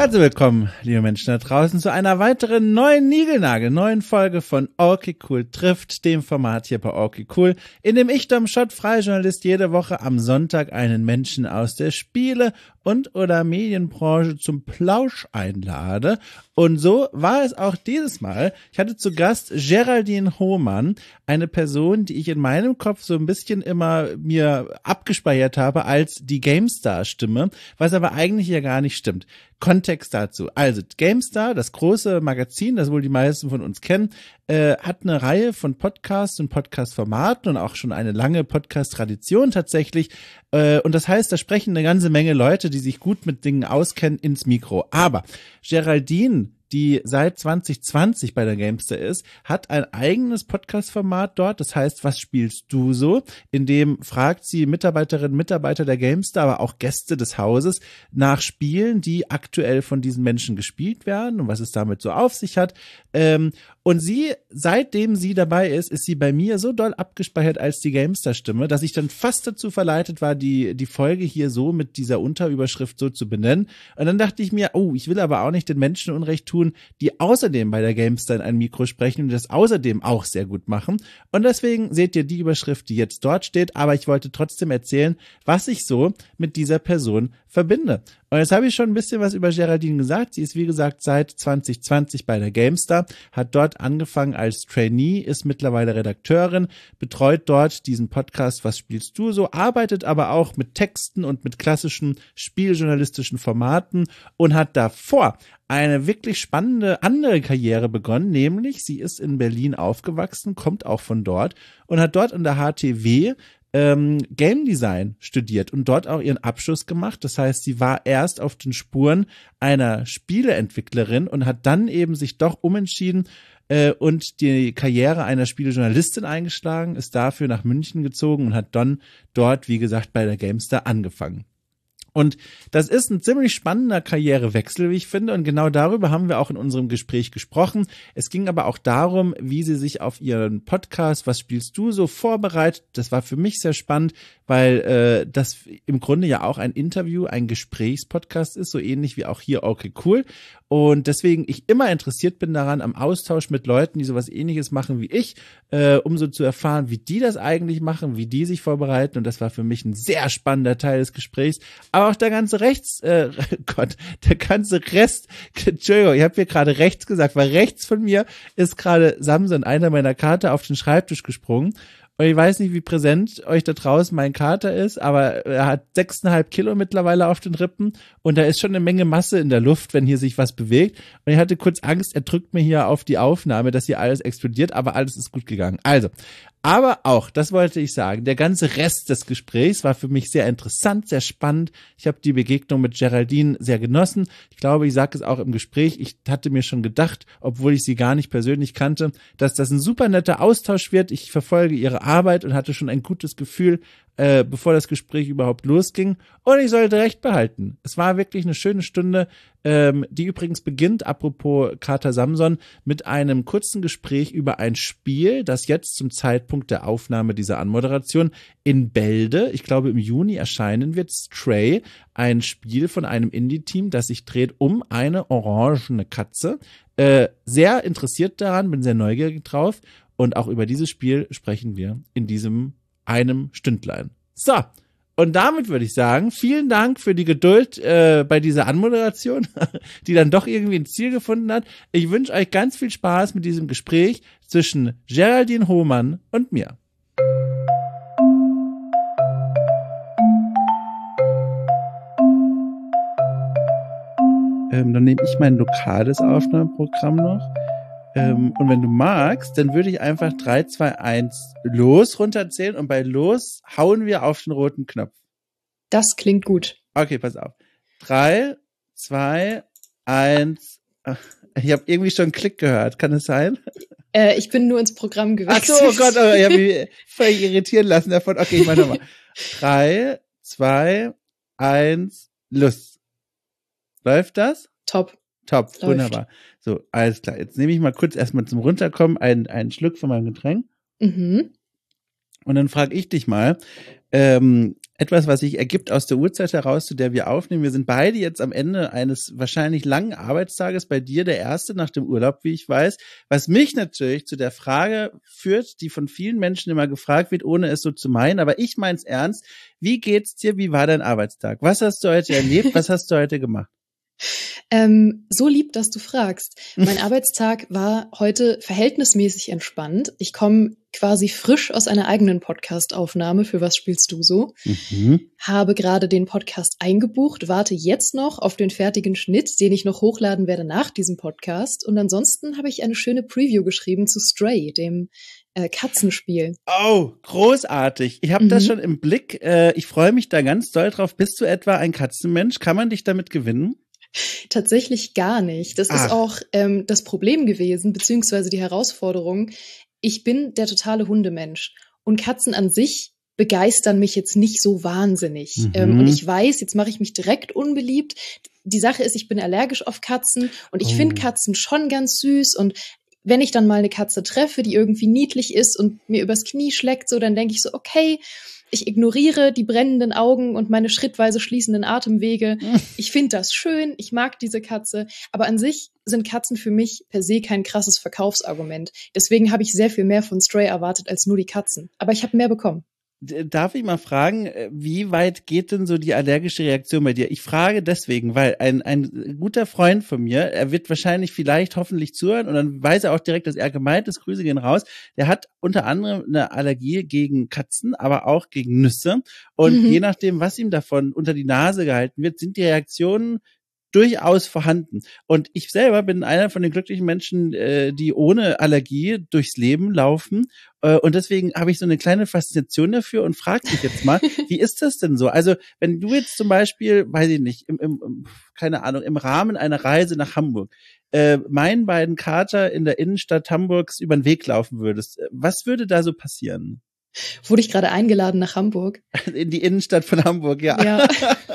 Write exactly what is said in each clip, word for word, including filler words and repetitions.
Herzlich willkommen, liebe Menschen da draußen, zu einer weiteren neuen Nigelnagel, neuen Folge von Okay Cool trifft, dem Format hier bei Okay Cool, in dem ich, Dom Schott, freier Journalist, jede Woche am Sonntag einen Menschen aus der Spiele- und oder Medienbranche zum Plausch einlade. Und so war es auch dieses Mal. Ich hatte zu Gast Geraldine Hohmann, eine Person, die ich in meinem Kopf so ein bisschen immer mir abgespeichert habe als die GameStar-Stimme, was aber eigentlich ja gar nicht stimmt. Kontext dazu. Also GameStar, das große Magazin, das wohl die meisten von uns kennen, äh, hat eine Reihe von Podcasts und Podcast-Formaten und auch schon eine lange Podcast-Tradition tatsächlich. Äh, und das heißt, da sprechen eine ganze Menge Leute, die sich gut mit Dingen auskennen, ins Mikro. Aber Geraldine, die seit zwanzig zwanzig bei der GameStar ist, hat ein eigenes Podcast-Format dort. Das heißt, was spielst du so? In dem fragt sie Mitarbeiterinnen und Mitarbeiter der GameStar, aber auch Gäste des Hauses nach Spielen, die aktuell von diesen Menschen gespielt werden und was es damit so auf sich hat. Ähm, und sie, seitdem sie dabei ist, ist sie bei mir so doll abgespeichert als die GameStar-Stimme, dass ich dann fast dazu verleitet war, die, die Folge hier so mit dieser Unterüberschrift so zu benennen. Und dann dachte ich mir, oh, ich will aber auch nicht den Menschen Unrecht tun, die außerdem bei der GameStar in ein Mikro sprechen und das außerdem auch sehr gut machen. Und deswegen seht ihr die Überschrift, die jetzt dort steht, aber ich wollte trotzdem erzählen, was ich so mit dieser Person verbinde. Und jetzt habe ich schon ein bisschen was über Geraldine gesagt. Sie ist, wie gesagt, seit zwanzig zwanzig bei der GameStar, hat dort angefangen als Trainee, ist mittlerweile Redakteurin, betreut dort diesen Podcast Was spielst du so, arbeitet aber auch mit Texten und mit klassischen spieljournalistischen Formaten und hat davor eine wirklich spannende andere Karriere begonnen, nämlich sie ist in Berlin aufgewachsen, kommt auch von dort und hat dort an der H T W ähm, Game Design studiert und dort auch ihren Abschluss gemacht. Das heißt, sie war erst auf den Spuren einer Spieleentwicklerin und hat dann eben sich doch umentschieden äh, und die Karriere einer Spielejournalistin eingeschlagen, ist dafür nach München gezogen und hat dann dort, wie gesagt, bei der GameStar angefangen. Und das ist ein ziemlich spannender Karrierewechsel, wie ich finde. Und genau darüber haben wir auch in unserem Gespräch gesprochen. Es ging aber auch darum, wie sie sich auf ihren Podcast Was spielst du so vorbereitet. Das war für mich sehr spannend, weil äh, das im Grunde ja auch ein Interview, ein Gesprächspodcast ist, so ähnlich wie auch hier Okay Cool. Und deswegen ich immer interessiert bin daran, am Austausch mit Leuten, die sowas Ähnliches machen wie ich, äh, um so zu erfahren, wie die das eigentlich machen, wie die sich vorbereiten. Und das war für mich ein sehr spannender Teil des Gesprächs. Aber auch der ganze Rechts, äh, Gott, der ganze Rest, Entschuldigung, ich habe hier gerade rechts gesagt, weil rechts von mir ist gerade Samson, einer meiner Kater, auf den Schreibtisch gesprungen. Und ich weiß nicht, wie präsent euch da draußen mein Kater ist, aber er hat sechseinhalb Kilo mittlerweile auf den Rippen und da ist schon eine Menge Masse in der Luft, wenn hier sich was bewegt. Und ich hatte kurz Angst, er drückt mir hier auf die Aufnahme, dass hier alles explodiert, aber alles ist gut gegangen. Also, aber auch, das wollte ich sagen, der ganze Rest des Gesprächs war für mich sehr interessant, sehr spannend. Ich habe die Begegnung mit Geraldine sehr genossen. Ich glaube, ich sage es auch im Gespräch, ich hatte mir schon gedacht, obwohl ich sie gar nicht persönlich kannte, dass das ein super netter Austausch wird. Ich verfolge ihre Arbeit und hatte schon ein gutes Gefühl, äh, bevor das Gespräch überhaupt losging. Und ich sollte recht behalten. Es war wirklich eine schöne Stunde, ähm, die übrigens beginnt, apropos Kater Samson, mit einem kurzen Gespräch über ein Spiel, das jetzt zum Zeitpunkt der Aufnahme dieser Anmoderation in Bälde, ich glaube im Juni erscheinen wird, Stray, ein Spiel von einem Indie-Team, das sich dreht um eine orangene Katze. Äh, sehr interessiert daran, bin sehr neugierig drauf und auch über dieses Spiel sprechen wir in diesem einem Stündlein. So, und damit würde ich sagen, vielen Dank für die Geduld äh, bei dieser Anmoderation, die dann doch irgendwie ein Ziel gefunden hat. Ich wünsche euch ganz viel Spaß mit diesem Gespräch zwischen Geraldine Hohmann und mir. Ähm, dann nehme ich mein lokales Aufnahmeprogramm noch. Ähm, und wenn du magst, dann würde ich einfach drei, zwei, eins los runterzählen und bei los hauen wir auf den roten Knopf. Das klingt gut. Okay, pass auf. drei, zwei, eins. Ich habe irgendwie schon einen Klick gehört. Kann es sein? Äh, ich bin nur ins Programm gewechselt. Ach so, oh Gott, oh, ich habe mich völlig irritieren lassen davon. Okay, ich mach nochmal. drei, zwei, eins, los. Läuft das? Top. Top, Läuft. Wunderbar. So, alles klar. Jetzt nehme ich mal kurz erstmal zum Runterkommen einen, einen Schluck von meinem Getränk. Mhm. Und dann frage ich dich mal, ähm, etwas, was sich ergibt aus der Uhrzeit heraus, zu der wir aufnehmen. Wir sind beide jetzt am Ende eines wahrscheinlich langen Arbeitstages, bei dir der erste nach dem Urlaub, wie ich weiß, was mich natürlich zu der Frage führt, die von vielen Menschen immer gefragt wird, ohne es so zu meinen, aber ich mein's ernst. Wie geht's dir? Wie war dein Arbeitstag? Was hast du heute erlebt? Was hast du heute gemacht? Ähm, so lieb, dass du fragst. Mein Arbeitstag war heute verhältnismäßig entspannt. Ich komme quasi frisch aus einer eigenen Podcast-Aufnahme für Was spielst du so? Mhm. Habe gerade den Podcast eingebucht, warte jetzt noch auf den fertigen Schnitt, den ich noch hochladen werde nach diesem Podcast. Und ansonsten habe ich eine schöne Preview geschrieben zu Stray, dem äh, Katzenspiel. Oh, großartig. Ich habe mhm. das schon im Blick. Äh, ich freue mich da ganz doll drauf. Bist du etwa ein Katzenmensch? Kann man dich damit gewinnen? Tatsächlich gar nicht. Das Ach. ist auch ähm, das Problem gewesen, beziehungsweise die Herausforderung. Ich bin der totale Hundemensch und Katzen an sich begeistern mich jetzt nicht so wahnsinnig. Mhm. Ähm, und ich weiß, jetzt mache ich mich direkt unbeliebt. Die Sache ist, ich bin allergisch auf Katzen und ich oh. finde Katzen schon ganz süß und wenn ich dann mal eine Katze treffe, die irgendwie niedlich ist und mir übers Knie schlägt, so, dann denke ich so, okay, ich ignoriere die brennenden Augen und meine schrittweise schließenden Atemwege. Ich finde das schön, ich mag diese Katze, aber an sich sind Katzen für mich per se kein krasses Verkaufsargument. Deswegen habe ich sehr viel mehr von Stray erwartet als nur die Katzen. Aber ich habe mehr bekommen. Darf ich mal fragen, wie weit geht denn so die allergische Reaktion bei dir? Ich frage deswegen, weil ein ein guter Freund von mir, er wird wahrscheinlich vielleicht hoffentlich zuhören und dann weiß er auch direkt, dass er gemeint ist, Grüße gehen raus, der hat unter anderem eine Allergie gegen Katzen, aber auch gegen Nüsse und mhm. je nachdem, was ihm davon unter die Nase gehalten wird, sind die Reaktionen durchaus vorhanden. Und ich selber bin einer von den glücklichen Menschen, äh, die ohne Allergie durchs Leben laufen. Äh, und deswegen habe ich so eine kleine Faszination dafür und frage dich jetzt mal, wie ist das denn so? Also wenn du jetzt zum Beispiel, weiß ich nicht, im, im, keine Ahnung, im Rahmen einer Reise nach Hamburg äh, meinen beiden Kater in der Innenstadt Hamburgs über den Weg laufen würdest, was würde da so passieren? Wurde ich gerade eingeladen nach Hamburg? In die Innenstadt von Hamburg, ja. Ja.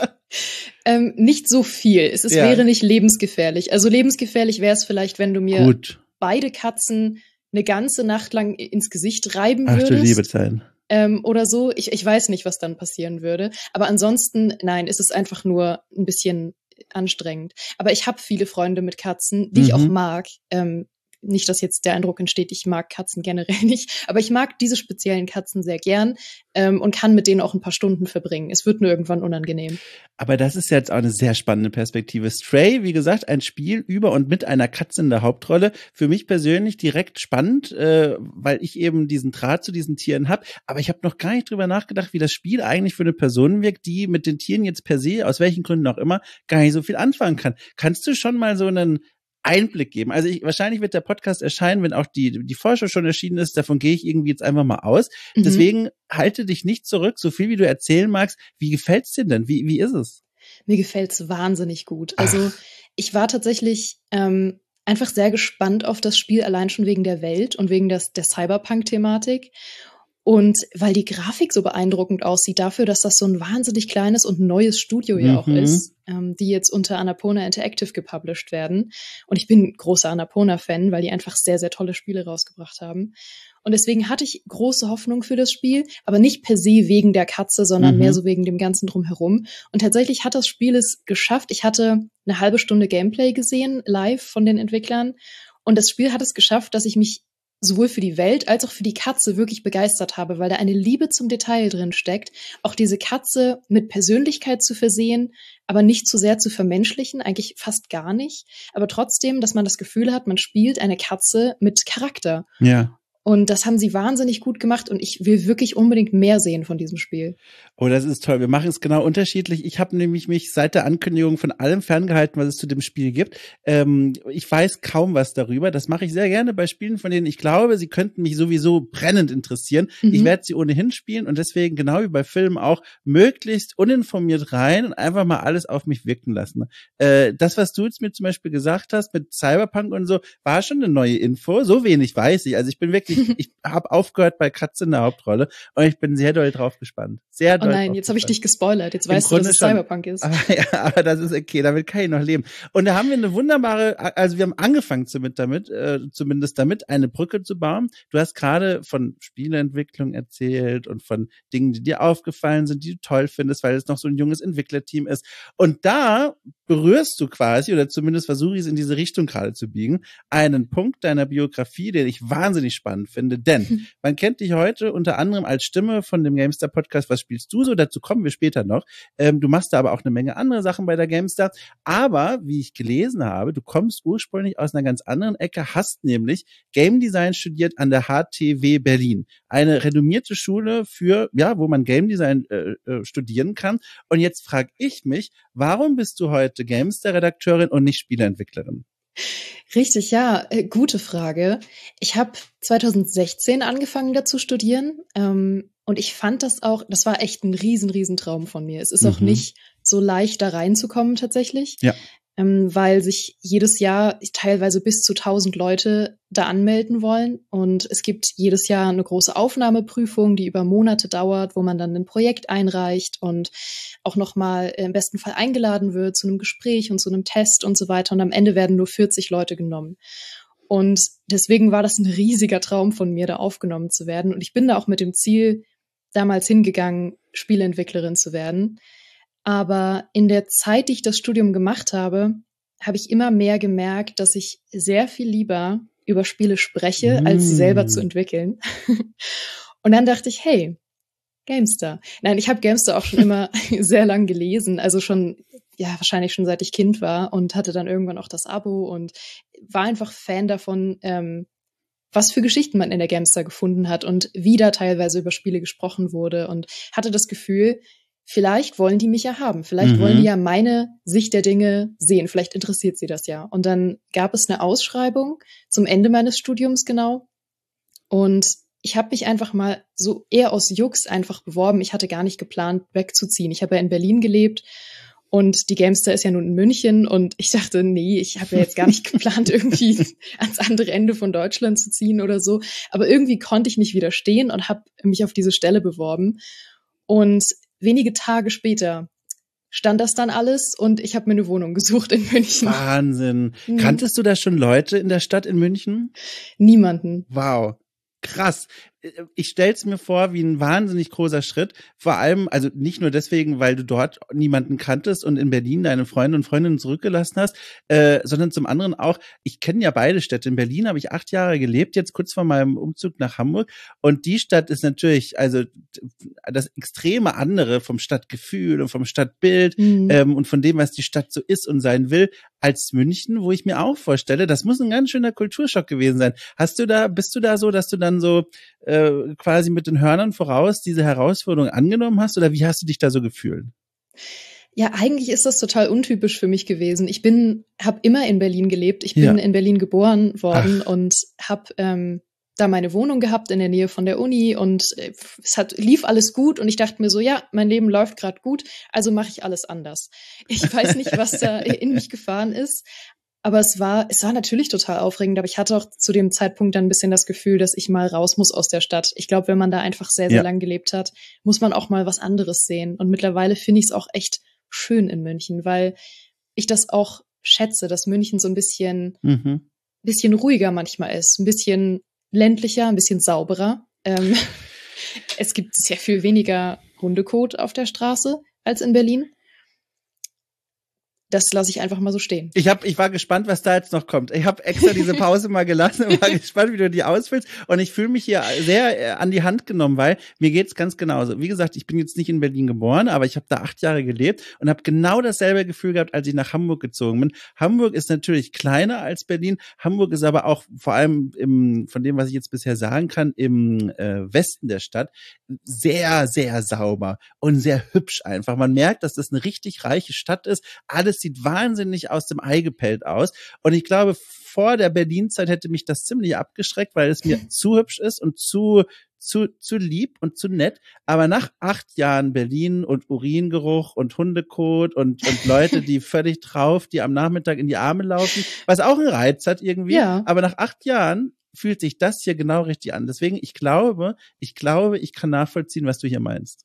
ähm, nicht so viel. Es ist, ja. wäre nicht lebensgefährlich. Also lebensgefährlich wäre es vielleicht, wenn du mir Gut. beide Katzen eine ganze Nacht lang ins Gesicht reiben Ach, würdest. Ach du liebe Zeit. Ähm, oder so. Ich, ich weiß nicht, was dann passieren würde. Aber ansonsten, nein, es ist einfach nur ein bisschen anstrengend. Aber ich habe viele Freunde mit Katzen, die mhm. ich auch mag. Ähm, Nicht, dass jetzt der Eindruck entsteht, ich mag Katzen generell nicht, aber ich mag diese speziellen Katzen sehr gern ähm, und kann mit denen auch ein paar Stunden verbringen. Es wird nur irgendwann unangenehm. Aber das ist jetzt auch eine sehr spannende Perspektive. Stray, wie gesagt, ein Spiel über und mit einer Katze in der Hauptrolle. Für mich persönlich direkt spannend, äh, weil ich eben diesen Draht zu diesen Tieren habe. Aber ich habe noch gar nicht drüber nachgedacht, wie das Spiel eigentlich für eine Person wirkt, die mit den Tieren jetzt per se, aus welchen Gründen auch immer, gar nicht so viel anfangen kann. Kannst du schon mal so einen Einblick geben. Also ich, wahrscheinlich wird der Podcast erscheinen, wenn auch die die Vorschau schon erschienen ist. Davon gehe ich irgendwie jetzt einfach mal aus. Mhm. Deswegen halte dich nicht zurück, so viel wie du erzählen magst. Wie gefällt's dir denn? Wie wie ist es? Mir gefällt's wahnsinnig gut. Also Ach. ich war tatsächlich ähm, einfach sehr gespannt auf das Spiel, allein schon wegen der Welt und wegen des, der Cyberpunk-Thematik. Und weil die Grafik so beeindruckend aussieht dafür, dass das so ein wahnsinnig kleines und neues Studio ja mhm. auch ist, ähm, die jetzt unter Annapurna Interactive gepublished werden. Und ich bin großer Annapurna-Fan, weil die einfach sehr, sehr tolle Spiele rausgebracht haben. Und deswegen hatte ich große Hoffnung für das Spiel, aber nicht per se wegen der Katze, sondern mhm. mehr so wegen dem Ganzen drumherum. Und tatsächlich hat das Spiel es geschafft. Ich hatte eine halbe Stunde Gameplay gesehen, live von den Entwicklern. Und das Spiel hat es geschafft, dass ich mich sowohl für die Welt als auch für die Katze wirklich begeistert habe, weil da eine Liebe zum Detail drin steckt, auch diese Katze mit Persönlichkeit zu versehen, aber nicht zu sehr zu vermenschlichen, eigentlich fast gar nicht, aber trotzdem, dass man das Gefühl hat, man spielt eine Katze mit Charakter. Ja. Und das haben sie wahnsinnig gut gemacht und ich will wirklich unbedingt mehr sehen von diesem Spiel. Oh, das ist toll. Wir machen es genau unterschiedlich. Ich habe nämlich mich seit der Ankündigung von allem ferngehalten, was es zu dem Spiel gibt. Ähm, ich weiß kaum was darüber. Das mache ich sehr gerne bei Spielen, von denen ich glaube, sie könnten mich sowieso brennend interessieren. Mhm. Ich werde sie ohnehin spielen und deswegen, genau wie bei Filmen auch, möglichst uninformiert rein und einfach mal alles auf mich wirken lassen. Äh, das, was du jetzt mir zum Beispiel gesagt hast mit Cyberpunk und so, war schon eine neue Info. So wenig weiß ich. Also ich bin wirklich ich, ich habe aufgehört bei Katze in der Hauptrolle und ich bin sehr doll drauf gespannt. Sehr doll. Oh nein, jetzt habe ich dich gespoilert. Jetzt weißt Grunde du, dass es schon. Cyberpunk ist. Aber, ja, aber das ist okay, damit kann ich noch leben. Und da haben wir eine wunderbare, also wir haben angefangen zumindest damit, äh, zumindest damit, eine Brücke zu bauen. Du hast gerade von Spieleentwicklung erzählt und von Dingen, die dir aufgefallen sind, die du toll findest, weil es noch so ein junges Entwicklerteam ist. Und da berührst du quasi, oder zumindest versuche ich es in diese Richtung gerade zu biegen, einen Punkt deiner Biografie, den ich wahnsinnig spannend finde. Denn man kennt dich heute unter anderem als Stimme von dem GameStar-Podcast Was spielst du so? Dazu kommen wir später noch. Ähm, du machst da aber auch eine Menge andere Sachen bei der GameStar. Aber, wie ich gelesen habe, du kommst ursprünglich aus einer ganz anderen Ecke, hast nämlich Game Design studiert an der H T W Berlin. Eine renommierte Schule für, ja, wo man Game Design äh, äh, studieren kann. Und jetzt frage ich mich, warum bist du heute GameStar-Redakteurin und nicht Spieleentwicklerin? Richtig, ja, äh, gute Frage. Ich habe zwanzig sechzehn angefangen, da zu studieren. Ähm, und ich fand das auch, das war echt ein riesen, riesen Traum von mir. Es ist mhm. auch nicht so leicht, da reinzukommen tatsächlich. Ja. Ähm, weil sich jedes Jahr teilweise bis zu tausend Leute da anmelden wollen. Und es gibt jedes Jahr eine große Aufnahmeprüfung, die über Monate dauert, wo man dann ein Projekt einreicht und auch nochmal im besten Fall eingeladen wird zu einem Gespräch und zu einem Test und so weiter. Und am Ende werden nur vierzig Leute genommen. Und deswegen war das ein riesiger Traum von mir, da aufgenommen zu werden. Und ich bin da auch mit dem Ziel damals hingegangen, Spieleentwicklerin zu werden. Aber in der Zeit, die ich das Studium gemacht habe, habe ich immer mehr gemerkt, dass ich sehr viel lieber über Spiele spreche, mm. als sie selber zu entwickeln. Und dann dachte ich, hey, GameStar. Nein, ich habe GameStar auch schon immer sehr lang gelesen, also schon, ja, wahrscheinlich schon seit ich Kind war und hatte dann irgendwann auch das Abo und war einfach Fan davon, ähm, was für Geschichten man in der GameStar gefunden hat und wie da teilweise über Spiele gesprochen wurde und hatte das Gefühl, vielleicht wollen die mich ja haben. Vielleicht mhm. wollen die ja meine Sicht der Dinge sehen. Vielleicht interessiert sie das ja. Und dann gab es eine Ausschreibung zum Ende meines Studiums genau. Und ich habe mich einfach mal so eher aus Jux einfach beworben. Ich hatte gar nicht geplant, wegzuziehen. Ich habe ja in Berlin gelebt und die GameStar ist ja nun in München. Und ich dachte, nee, ich habe ja jetzt gar nicht geplant, irgendwie ans andere Ende von Deutschland zu ziehen oder so. Aber irgendwie konnte ich nicht widerstehen und habe mich auf diese Stelle beworben. Und wenige Tage später stand das dann alles und ich habe mir eine Wohnung gesucht in München. Wahnsinn. Mhm. Kanntest du da schon Leute in der Stadt in München? Niemanden. Wow. Krass. Ich stell's mir vor wie ein wahnsinnig großer Schritt. Vor allem, also nicht nur deswegen, weil du dort niemanden kanntest und in Berlin deine Freunde und Freundinnen zurückgelassen hast, äh, sondern zum anderen auch, ich kenne ja beide Städte. In Berlin habe ich acht Jahre gelebt, jetzt kurz vor meinem Umzug nach Hamburg. Und die Stadt ist natürlich, also das extreme andere vom Stadtgefühl und vom Stadtbild mhm. ähm, und von dem, was die Stadt so ist und sein will, als München, wo ich mir auch vorstelle, das muss ein ganz schöner Kulturschock gewesen sein. Hast du da, bist du da so, dass du dann so äh, quasi mit den Hörnern voraus diese Herausforderung angenommen hast oder wie hast du dich da so gefühlt? Ja, eigentlich ist das total untypisch für mich gewesen. Ich bin, habe immer in Berlin gelebt. Ich bin ja. in Berlin geboren worden Ach. und habe ähm, da meine Wohnung gehabt in der Nähe von der Uni und äh, es hat lief alles gut und ich dachte mir so, ja, mein Leben läuft gerade gut, also mache ich alles anders. Ich weiß nicht, was da in mich gefahren ist, aber es war es war natürlich total aufregend, aber ich hatte auch zu dem Zeitpunkt dann ein bisschen das Gefühl, dass ich mal raus muss aus der Stadt. Ich glaube, wenn man da einfach sehr, sehr ja. lang gelebt hat, muss man auch mal was anderes sehen und mittlerweile finde ich es auch echt schön in München, weil ich das auch schätze, dass München so ein bisschen mhm. bisschen ruhiger manchmal ist, ein bisschen ländlicher, ein bisschen sauberer. Ähm, es gibt sehr viel weniger Hundekot auf der Straße als in Berlin. Das lasse ich einfach mal so stehen. Ich hab, ich war gespannt, was da jetzt noch kommt. Ich habe extra diese Pause mal gelassen und war gespannt, wie du die ausfüllst. Und ich fühle mich hier sehr an die Hand genommen, weil mir geht's ganz genauso. Wie gesagt, ich bin jetzt nicht in Berlin geboren, aber ich habe da acht Jahre gelebt und habe genau dasselbe Gefühl gehabt, als ich nach Hamburg gezogen bin. Hamburg ist natürlich kleiner als Berlin. Hamburg ist aber auch vor allem im, von dem, was ich jetzt bisher sagen kann, im äh, Westen der Stadt sehr, sehr sauber und sehr hübsch einfach. Man merkt, dass das eine richtig reiche Stadt ist. Alles sieht wahnsinnig aus dem Ei gepellt aus. Und ich glaube, vor der Berlin-Zeit hätte mich das ziemlich abgeschreckt, weil es mir zu hübsch ist und zu zu zu lieb und zu nett. Aber nach acht Jahren Berlin und Uringeruch und Hundekot und und Leute, die völlig drauf, die am Nachmittag in die Arme laufen, was auch einen Reiz hat irgendwie. Ja. Aber nach acht Jahren fühlt sich das hier genau richtig an. Deswegen, ich glaube, ich glaube, ich kann nachvollziehen, was du hier meinst.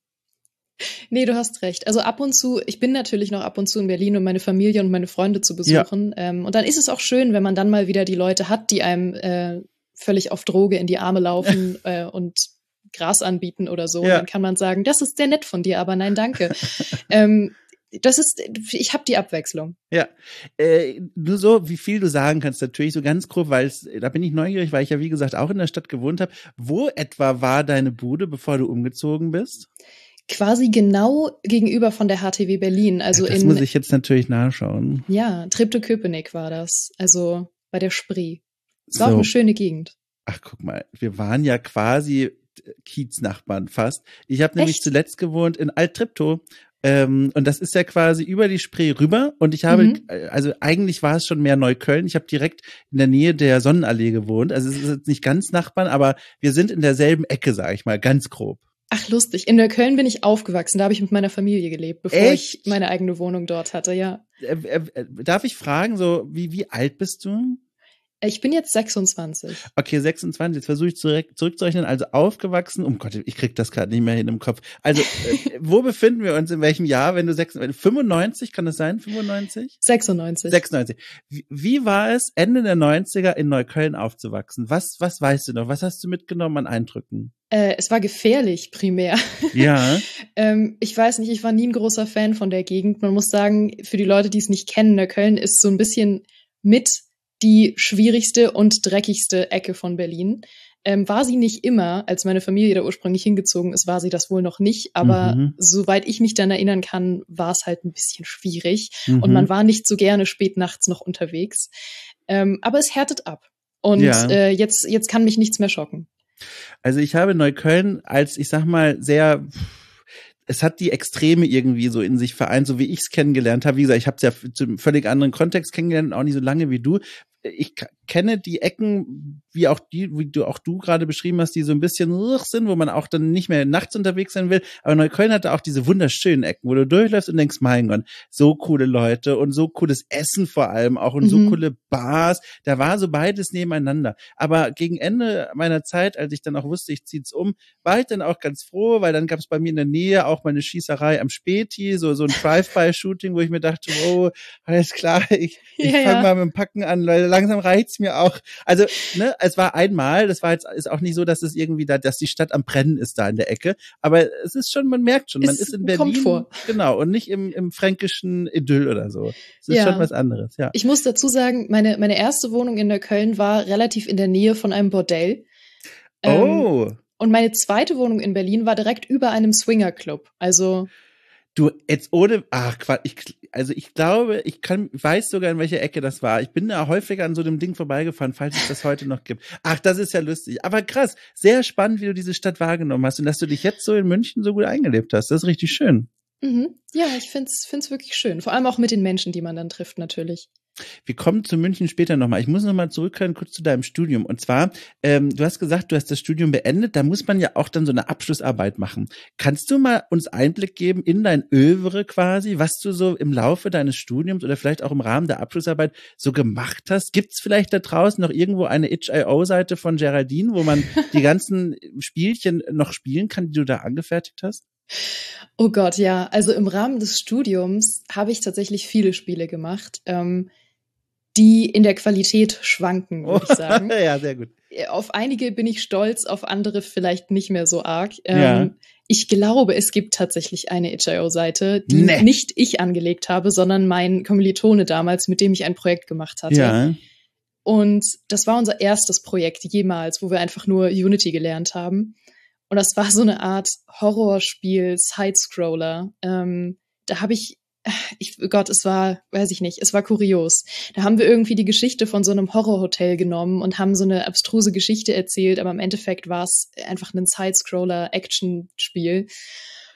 Nee, du hast recht. Also ab und zu, ich bin natürlich noch ab und zu in Berlin, um meine Familie und meine Freunde zu besuchen. Ja. Ähm, und dann ist es auch schön, wenn man dann mal wieder die Leute hat, die einem äh, völlig auf Droge in die Arme laufen äh, und Gras anbieten oder so. Ja. Dann kann man sagen, das ist sehr nett von dir, aber nein, danke. ähm, das ist, ich habe die Abwechslung. Ja, äh, nur so, wie viel du sagen kannst, natürlich so ganz grob, weil es, da bin ich neugierig, weil ich ja wie gesagt auch in der Stadt gewohnt habe. Wo etwa war deine Bude, bevor du umgezogen bist? Quasi genau gegenüber von der H T W Berlin. Also ja, das in, muss ich jetzt natürlich nachschauen. Ja, Treptow-Köpenick war das, also bei der Spree. Es war so. auch eine schöne Gegend. Ach, guck mal, wir waren ja quasi Kieznachbarn fast. Ich habe nämlich Echt? zuletzt gewohnt in Alt-Treptow. Ähm, und das ist ja quasi über die Spree rüber. Und ich habe, mhm. also eigentlich war es schon mehr Neukölln. Ich habe direkt in der Nähe der Sonnenallee gewohnt. Also es ist jetzt nicht ganz Nachbarn, aber wir sind in derselben Ecke, sage ich mal, ganz grob. Ach, lustig. In Neukölln bin ich aufgewachsen. Da habe ich mit meiner Familie gelebt, bevor Echt? ich meine eigene Wohnung dort hatte, ja. Äh, äh, darf ich fragen, so wie, wie alt bist du? Ich bin jetzt sechsundzwanzig. Okay, sechsundzwanzig. Jetzt versuche ich zurück, zurückzurechnen. Also aufgewachsen. Oh Gott, ich krieg das gerade nicht mehr hin im Kopf. Also, äh, wo befinden wir uns? In welchem Jahr, wenn du sechsundneunzig, fünfundneunzig, kann das sein? fünfundneunzig? sechsundneunzig. sechsundneunzig. Wie, wie war es, Ende der neunziger in Neukölln aufzuwachsen? Was, was weißt du noch? Was hast du mitgenommen an Eindrücken? Äh, es war gefährlich, primär. Ja. ähm, ich weiß nicht, ich war nie ein großer Fan von der Gegend. Man muss sagen, für die Leute, die es nicht kennen, Neukölln ist so ein bisschen mit die schwierigste und dreckigste Ecke von Berlin. Ähm, war sie nicht immer, als meine Familie da ursprünglich hingezogen ist, war sie das wohl noch nicht. Aber mhm. soweit ich mich dann erinnern kann, war es halt ein bisschen schwierig. Mhm. Und man war nicht so gerne spät nachts noch unterwegs. Ähm, aber es härtet ab. Und ja. äh, jetzt, jetzt kann mich nichts mehr schocken. Also ich habe Neukölln als, ich sag mal, sehr... Es hat die Extreme irgendwie so in sich vereint, so wie ich es kennengelernt habe. Wie gesagt, ich habe es ja zu einem völlig anderen Kontext kennengelernt, auch nicht so lange wie du. Ich k- kenne die Ecken, wie auch die, wie du auch du gerade beschrieben hast, die so ein bisschen sind, wo man auch dann nicht mehr nachts unterwegs sein will. Aber Neukölln hatte auch diese wunderschönen Ecken, wo du durchläufst und denkst, mein Gott, so coole Leute und so cooles Essen vor allem auch und mhm. so coole Bars. Da war so beides nebeneinander. Aber gegen Ende meiner Zeit, als ich dann auch wusste, ich zieh's um, war ich dann auch ganz froh, weil dann gab es bei mir in der Nähe auch mal eine Schießerei am Späti, so so ein Drive-by-Shooting, wo ich mir dachte, oh, alles klar, ich, ich ja, fange ja. mal mit dem Packen an, weil langsam reicht's mir auch. Also, ne, es war einmal, das war jetzt, ist auch nicht so, dass es irgendwie da, dass die Stadt am Brennen ist da in der Ecke, aber es ist schon, man merkt schon, man es ist in Berlin. Kommt vor. Genau, und nicht im, im fränkischen Idyll oder so. Es ist ja. schon was anderes, ja. Ich muss dazu sagen, meine, meine erste Wohnung in Neukölln war relativ in der Nähe von einem Bordell. Oh. Ähm, und meine zweite Wohnung in Berlin war direkt über einem Swingerclub. Also du jetzt ohne, ach Quatsch, ich, also ich glaube, ich kann, weiß sogar, in welcher Ecke das war. Ich bin da häufiger an so einem Ding vorbeigefahren, falls es das heute noch gibt. Ach, das ist ja lustig. Aber krass, sehr spannend, wie du diese Stadt wahrgenommen hast und dass du dich jetzt so in München so gut eingelebt hast. Das ist richtig schön. Mhm. Ja, ich find's, find's wirklich schön. Vor allem auch mit den Menschen, die man dann trifft, natürlich. Wir kommen zu München später nochmal. Ich muss nochmal zurückkehren kurz zu deinem Studium. Und zwar, ähm, du hast gesagt, du hast das Studium beendet. Da muss man ja auch dann so eine Abschlussarbeit machen. Kannst du mal uns Einblick geben in dein Övre quasi, was du so im Laufe deines Studiums oder vielleicht auch im Rahmen der Abschlussarbeit so gemacht hast? Gibt's vielleicht da draußen noch irgendwo eine itch punkt io-Seite von Geraldine, wo man die ganzen Spielchen noch spielen kann, die du da angefertigt hast? Oh Gott, ja. Also im Rahmen des Studiums habe ich tatsächlich viele Spiele gemacht, ähm, die in der Qualität schwanken, würde ich sagen. Ja, sehr gut. Auf einige bin ich stolz, auf andere vielleicht nicht mehr so arg. Ähm, ja. Ich glaube, es gibt tatsächlich eine itch punkt io-Seite, die nee. nicht ich angelegt habe, sondern mein Kommilitone damals, mit dem ich ein Projekt gemacht hatte. Ja. Und das war unser erstes Projekt jemals, wo wir einfach nur Unity gelernt haben. Und das war so eine Art Horrorspiel, Sidescroller. Ähm, da habe ich, ich, Gott, es war, weiß ich nicht, es war kurios. Da haben wir irgendwie die Geschichte von so einem Horrorhotel genommen und haben so eine abstruse Geschichte erzählt, aber im Endeffekt war es einfach ein Sidescroller-Action-Spiel.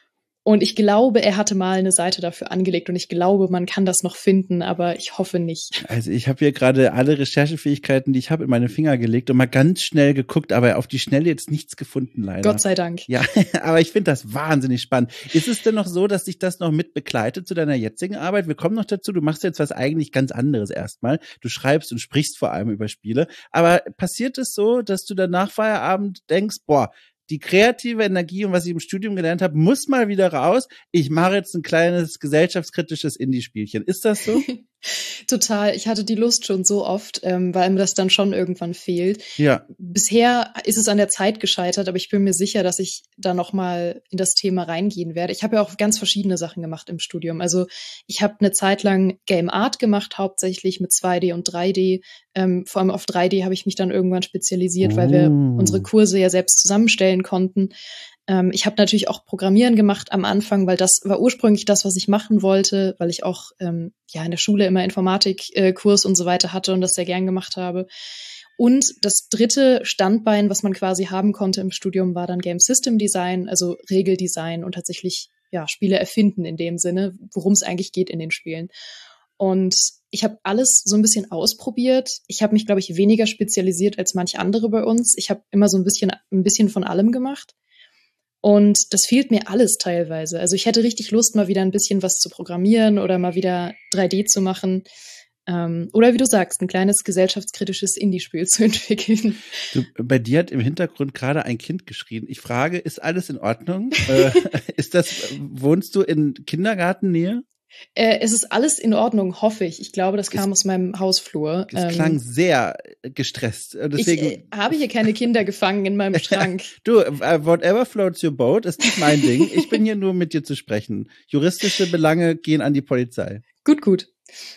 Und ich glaube, er hatte mal eine Seite dafür angelegt und ich glaube, man kann das noch finden, aber ich hoffe nicht. Also ich habe hier gerade alle Recherchefähigkeiten, die ich habe, in meine Finger gelegt und mal ganz schnell geguckt, aber auf die Schnelle jetzt nichts gefunden, leider. Gott sei Dank. Ja, aber ich finde das wahnsinnig spannend. Ist es denn noch so, dass dich das noch mit begleitet zu deiner jetzigen Arbeit? Wir kommen noch dazu, du machst jetzt was eigentlich ganz anderes erstmal. Du schreibst und sprichst vor allem über Spiele. Aber passiert es so, dass du dann nach Feierabend denkst, boah, die kreative Energie und was ich im Studium gelernt habe, muss mal wieder raus. Ich mache jetzt ein kleines gesellschaftskritisches Indie-Spielchen. Ist das so? Total. Ich hatte die Lust schon so oft, ähm, weil mir das dann schon irgendwann fehlt. Ja. Bisher ist es an der Zeit gescheitert, aber ich bin mir sicher, dass ich da noch mal in das Thema reingehen werde. Ich habe ja auch ganz verschiedene Sachen gemacht im Studium. Also ich habe eine Zeit lang Game Art gemacht, hauptsächlich mit zwei D und drei D. Ähm, vor allem auf drei D habe ich mich dann irgendwann spezialisiert, oh. weil wir unsere Kurse ja selbst zusammenstellen konnten. Ähm, ich habe natürlich auch Programmieren gemacht am Anfang, weil das war ursprünglich das, was ich machen wollte, weil ich auch ähm, ja in der Schule immer Informatikkurs äh, und so weiter hatte und das sehr gern gemacht habe. Und das dritte Standbein, was man quasi haben konnte im Studium, war dann Game System Design, also Regeldesign und tatsächlich ja Spiele erfinden in dem Sinne, worum es eigentlich geht in den Spielen. Und ich habe alles so ein bisschen ausprobiert. Ich habe mich, glaube ich, weniger spezialisiert als manch andere bei uns. Ich habe immer so ein bisschen ein bisschen von allem gemacht. Und das fehlt mir alles teilweise. Also ich hätte richtig Lust, mal wieder ein bisschen was zu programmieren oder mal wieder drei D zu machen. Ähm, oder wie du sagst, ein kleines gesellschaftskritisches Indie-Spiel zu entwickeln. Du, bei dir hat im Hintergrund gerade ein Kind geschrien. Ich frage, ist alles in Ordnung? äh, ist das, wohnst du in Kindergartennähe? Äh, es ist alles in Ordnung, hoffe ich. Ich glaube, das kam es, aus meinem Hausflur. Es ähm, klang sehr gestresst. Deswegen, ich äh, habe hier keine Kinder gefangen in meinem Schrank. Du, uh, whatever floats your boat, ist nicht mein Ding. Ich bin hier nur mit dir zu sprechen. Juristische Belange gehen an die Polizei. Gut, gut.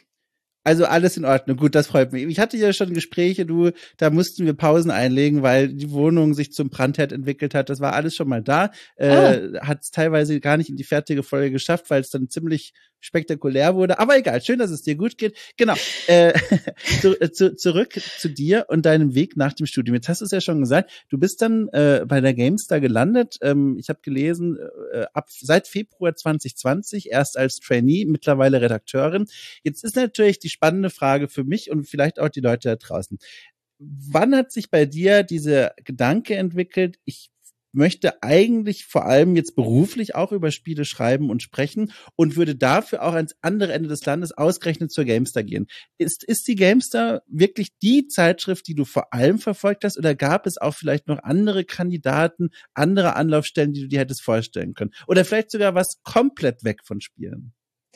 Also alles in Ordnung. Gut, das freut mich. Ich hatte ja schon Gespräche, du, da mussten wir Pausen einlegen, weil die Wohnung sich zum Brandherd entwickelt hat. Das war alles schon mal da. Äh, ah. Hat es teilweise gar nicht in die fertige Folge geschafft, weil es dann ziemlich spektakulär wurde. Aber egal, schön, dass es dir gut geht. Genau. Äh, zu, zu, zurück zu dir und deinem Weg nach dem Studium. Jetzt hast du es ja schon gesagt, du bist dann äh, bei der GameStar gelandet. Ähm, ich habe gelesen, äh, ab seit Februar zwanzig zwanzig, erst als Trainee, mittlerweile Redakteurin. Jetzt ist natürlich die spannende Frage für mich und vielleicht auch die Leute da draußen. Wann hat sich bei dir dieser Gedanke entwickelt, ich möchte eigentlich vor allem jetzt beruflich auch über Spiele schreiben und sprechen und würde dafür auch ans andere Ende des Landes ausgerechnet zur GameStar gehen? Ist, ist die GameStar wirklich die Zeitschrift, die du vor allem verfolgt hast, oder gab es auch vielleicht noch andere Kandidaten, andere Anlaufstellen, die du dir hättest vorstellen können? Oder vielleicht sogar was komplett weg von Spielen?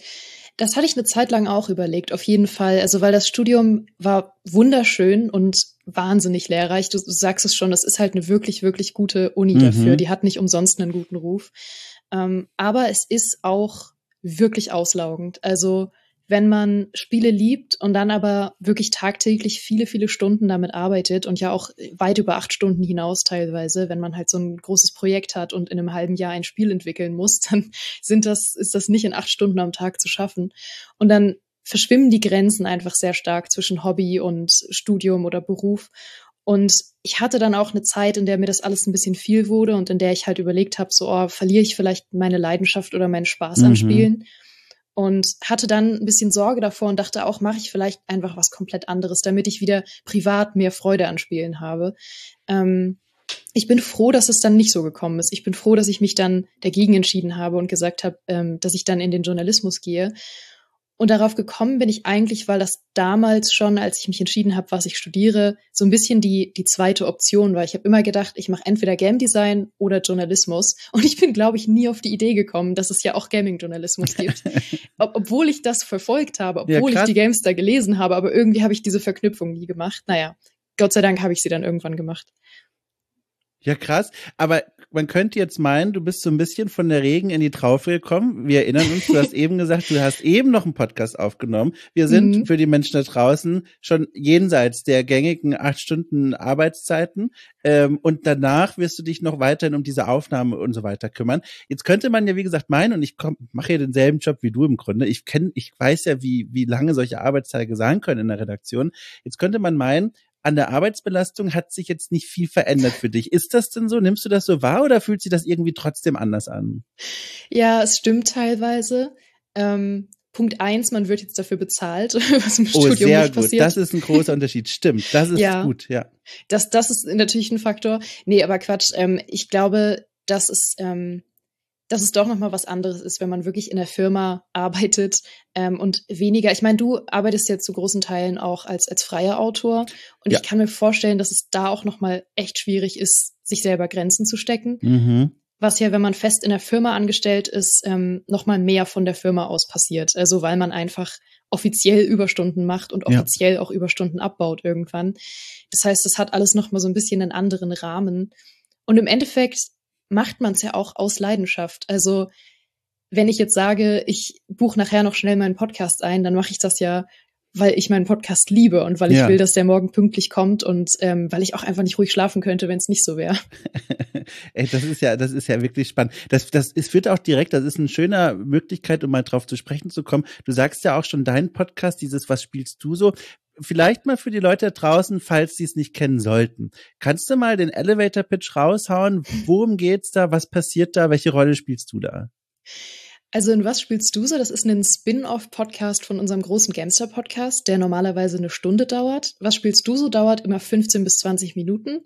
Das hatte ich eine Zeit lang auch überlegt, auf jeden Fall. Also weil das Studium war wunderschön und wahnsinnig lehrreich. Du, du sagst es schon, das ist halt eine wirklich, wirklich gute Uni mhm. dafür. Die hat nicht umsonst einen guten Ruf. Ähm, aber es ist auch wirklich auslaugend. Also wenn man Spiele liebt und dann aber wirklich tagtäglich viele, viele Stunden damit arbeitet und ja auch weit über acht Stunden hinaus teilweise, wenn man halt so ein großes Projekt hat und in einem halben Jahr ein Spiel entwickeln muss, dann sind das, ist das nicht in acht Stunden am Tag zu schaffen. Und dann verschwimmen die Grenzen einfach sehr stark zwischen Hobby und Studium oder Beruf. Und ich hatte dann auch eine Zeit, in der mir das alles ein bisschen viel wurde und in der ich halt überlegt habe, so, oh, verliere ich vielleicht meine Leidenschaft oder meinen Spaß mhm. an Spielen? Und hatte dann ein bisschen Sorge davor und dachte auch, mache ich vielleicht einfach was komplett anderes, damit ich wieder privat mehr Freude an Spielen habe. Ähm, ich bin froh, dass es dann nicht so gekommen ist. Ich bin froh, dass ich mich dann dagegen entschieden habe und gesagt habe, ähm, dass ich dann in den Journalismus gehe. Und darauf gekommen bin ich eigentlich, weil das damals schon, als ich mich entschieden habe, was ich studiere, so ein bisschen die die zweite Option war. Ich habe immer gedacht, ich mache entweder Game Design oder Journalismus. Und ich bin, glaube ich, nie auf die Idee gekommen, dass es ja auch Gaming-Journalismus gibt. Ob, obwohl ich das verfolgt habe, obwohl ja, ich die GameStar gelesen habe, aber irgendwie habe ich diese Verknüpfung nie gemacht. Naja, Gott sei Dank habe ich sie dann irgendwann gemacht. Ja, krass. Aber man könnte jetzt meinen, du bist so ein bisschen von der Regen in die Traufe gekommen. Wir erinnern uns, du hast eben gesagt, du hast eben noch einen Podcast aufgenommen. Wir sind mhm. für die Menschen da draußen schon jenseits der gängigen acht Stunden Arbeitszeiten. Ähm, und danach wirst du dich noch weiterhin um diese Aufnahme und so weiter kümmern. Jetzt könnte man ja, wie gesagt, meinen, und ich mache ja denselben Job wie du im Grunde. Ich kenne, ich weiß ja, wie, wie lange solche Arbeitstage sein können in der Redaktion. Jetzt könnte man meinen, an der Arbeitsbelastung hat sich jetzt nicht viel verändert für dich. Ist das denn so? Nimmst du das so wahr oder fühlt sich das irgendwie trotzdem anders an? Ja, es stimmt teilweise. Ähm, Punkt eins, man wird jetzt dafür bezahlt, was im Studium oh, sehr nicht gut. passiert. Das ist ein großer Unterschied. Stimmt, das ist ja, gut, ja. Das, das ist natürlich ein Faktor. Nee, aber Quatsch. Ähm, ich glaube, dass es, ähm, dass es doch nochmal was anderes ist, wenn man wirklich in der Firma arbeitet ähm, und weniger. Ich meine, du arbeitest jetzt zu großen Teilen auch als, als freier Autor und Ja. ich kann mir vorstellen, dass es da auch nochmal echt schwierig ist, sich selber Grenzen zu stecken. Mhm. Was ja, wenn man fest in der Firma angestellt ist, ähm, nochmal mehr von der Firma aus passiert. Also weil man einfach offiziell Überstunden macht und offiziell ja. auch Überstunden abbaut irgendwann. Das heißt, das hat alles nochmal so ein bisschen einen anderen Rahmen. Und im Endeffekt macht man es ja auch aus Leidenschaft. Also wenn ich jetzt sage, ich buche nachher noch schnell meinen Podcast ein, dann mache ich das ja, weil ich meinen Podcast liebe und weil ich ja. will, dass der morgen pünktlich kommt und ähm, weil ich auch einfach nicht ruhig schlafen könnte, wenn es nicht so wäre. Ey, das ist ja, das ist ja wirklich spannend. Das, das ist, führt auch direkt, das ist eine schöne Möglichkeit, um mal drauf zu sprechen zu kommen. Du sagst ja auch schon, dein Podcast, dieses Was spielst du so? Vielleicht mal für die Leute da draußen, falls sie es nicht kennen sollten. Kannst du mal den Elevator-Pitch raushauen? Worum geht's da? Was passiert da? Welche Rolle spielst du da? Also in Was spielst du so? Das ist ein Spin-off-Podcast von unserem großen Gamester-Podcast, der normalerweise eine Stunde dauert. Was spielst du so? Dauert immer fünfzehn bis zwanzig Minuten.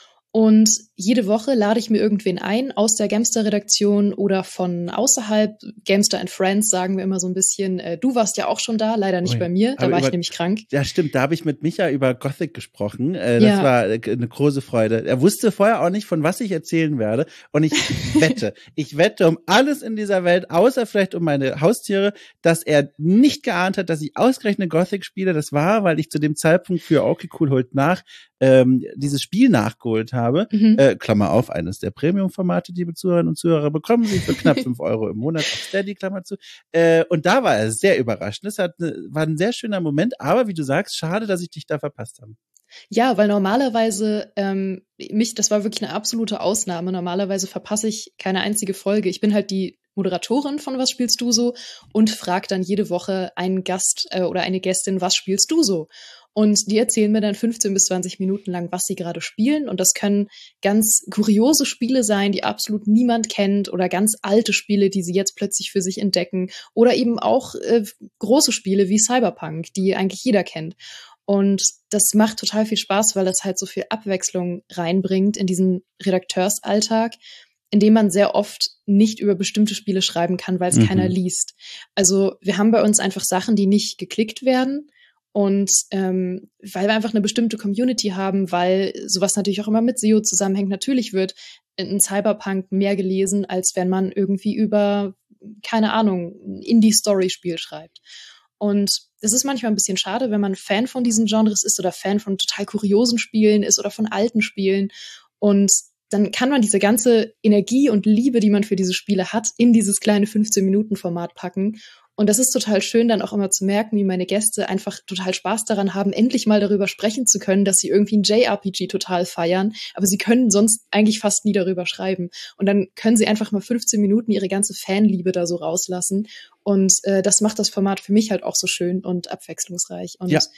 Und jede Woche lade ich mir irgendwen ein aus der Gamester-Redaktion oder von außerhalb. Gamester and Friends sagen wir immer so ein bisschen. Äh, du warst ja auch schon da, leider nicht oh ja. bei mir, da Aber war über, ich nämlich krank. Ja, stimmt, da habe ich mit Micha über Gothic gesprochen. Äh, das ja. war eine große Freude. Er wusste vorher auch nicht, von was ich erzählen werde. Und ich wette, ich wette um alles in dieser Welt, außer vielleicht um meine Haustiere, dass er nicht geahnt hat, dass ich ausgerechnet Gothic spiele. Das war, weil ich zu dem Zeitpunkt für Okay Cool holt nach ähm, dieses Spiel nachgeholt habe. Mhm. Äh, Klammer auf, eines der Premium-Formate, liebe Zuhörerinnen und Zuhörer, bekommen sie für knapp fünf Euro im Monat auf Steady, Klammer zu. Äh, und da war er sehr überrascht. Das hat ne, war ein sehr schöner Moment, aber wie du sagst, schade, dass ich dich da verpasst habe. Ja, weil normalerweise, ähm, mich, das war wirklich eine absolute Ausnahme. Normalerweise verpasse ich keine einzige Folge. Ich bin halt die Moderatorin von Was spielst du so und frage dann jede Woche einen Gast äh, oder eine Gästin, was spielst du so? Und die erzählen mir dann fünfzehn bis zwanzig Minuten lang, was sie gerade spielen. Und das können ganz kuriose Spiele sein, die absolut niemand kennt, oder ganz alte Spiele, die sie jetzt plötzlich für sich entdecken. Oder eben auch äh, große Spiele wie Cyberpunk, die eigentlich jeder kennt. Und das macht total viel Spaß, weil das halt so viel Abwechslung reinbringt in diesen Redakteursalltag, in dem man sehr oft nicht über bestimmte Spiele schreiben kann, weil es mhm. keiner liest. Also wir haben bei uns einfach Sachen, die nicht geklickt werden. Und ähm, weil wir einfach eine bestimmte Community haben, weil sowas natürlich auch immer mit S E O zusammenhängt. Natürlich wird ein Cyberpunk mehr gelesen, als wenn man irgendwie über, keine Ahnung, ein Indie-Story-Spiel schreibt. Und es ist manchmal ein bisschen schade, wenn man Fan von diesen Genres ist oder Fan von total kuriosen Spielen ist oder von alten Spielen. Und dann kann man diese ganze Energie und Liebe, die man für diese Spiele hat, in dieses kleine fünfzehn-Minuten-Format packen. Und das ist total schön, dann auch immer zu merken, wie meine Gäste einfach total Spaß daran haben, endlich mal darüber sprechen zu können, dass sie irgendwie ein J R P G total feiern, aber sie können sonst eigentlich fast nie darüber schreiben. Und dann können sie einfach mal fünfzehn Minuten ihre ganze Fanliebe da so rauslassen. Und äh, das macht das Format für mich halt auch so schön und abwechslungsreich. Und ja.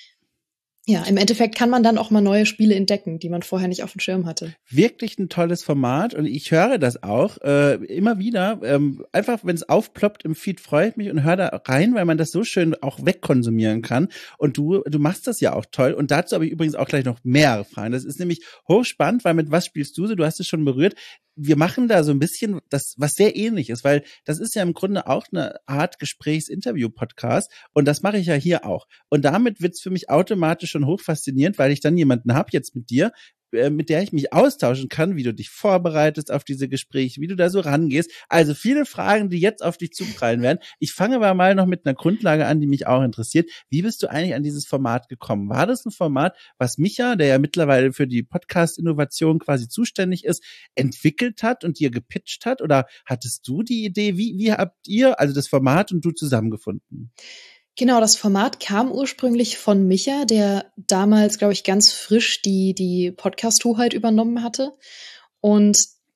Ja, im Endeffekt kann man dann auch mal neue Spiele entdecken, die man vorher nicht auf dem Schirm hatte. Wirklich ein tolles Format und ich höre das auch äh, immer wieder. Ähm, einfach, wenn es aufploppt im Feed, freue ich mich und höre da rein, weil man das so schön auch wegkonsumieren kann. Und du du machst das ja auch toll. Und dazu habe ich übrigens auch gleich noch mehrere Fragen. Das ist nämlich hochspannend, weil mit Was spielst du so? Du hast es schon berührt. Wir machen da so ein bisschen das, was sehr ähnlich ist, weil das ist ja im Grunde auch eine Art Gesprächs-Interview-Podcast und das mache ich ja hier auch. Und damit wird's für mich automatisch schon hochfaszinierend, weil ich dann jemanden habe jetzt mit dir, mit der ich mich austauschen kann, wie du dich vorbereitest auf diese Gespräche, wie du da so rangehst. Also viele Fragen, die jetzt auf dich zuprallen werden. Ich fange aber mal noch mit einer Grundlage an, die mich auch interessiert. Wie bist du eigentlich an dieses Format gekommen? War das ein Format, was Micha, der ja mittlerweile für die Podcast-Innovation quasi zuständig ist, entwickelt hat und dir gepitcht hat? Oder hattest du die Idee? Wie, wie habt ihr, also das Format und du zusammengefunden? Genau, das Format kam ursprünglich von Micha, der damals, glaube ich, ganz frisch die, die Podcast-Hoheit übernommen hatte. Und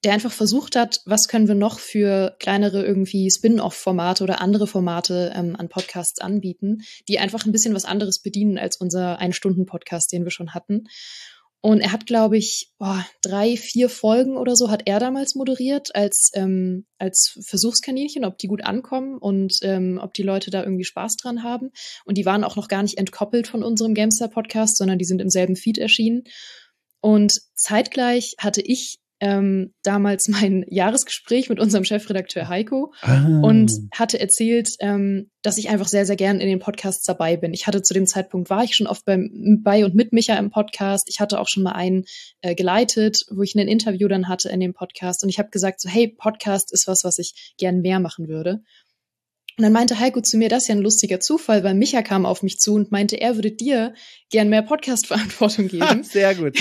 der einfach versucht hat, was können wir noch für kleinere irgendwie Spin-off-Formate oder andere Formate ähm, an Podcasts anbieten, die einfach ein bisschen was anderes bedienen als unser Ein-Stunden-Podcast, den wir schon hatten. Und er hat, glaube ich, boah, drei, vier Folgen oder so hat er damals moderiert als ähm, als Versuchskaninchen, ob die gut ankommen und ähm, ob die Leute da irgendwie Spaß dran haben. Und die waren auch noch gar nicht entkoppelt von unserem GameStar-Podcast, sondern die sind im selben Feed erschienen. Und zeitgleich hatte ich ähm, damals mein Jahresgespräch mit unserem Chefredakteur Heiko ah. und hatte erzählt, ähm, dass ich einfach sehr, sehr gern in den Podcasts dabei bin. Ich hatte zu dem Zeitpunkt, war ich schon oft beim, bei und mit Micha im Podcast. Ich hatte auch schon mal einen äh, geleitet, wo ich ein Interview dann hatte in dem Podcast. Und ich habe gesagt so, hey, Podcast ist was, was ich gern mehr machen würde. Und dann meinte Heiko zu mir, das ist ja ein lustiger Zufall, weil Micha kam auf mich zu und meinte, er würde dir gern mehr Podcast-Verantwortung geben. Sehr gut.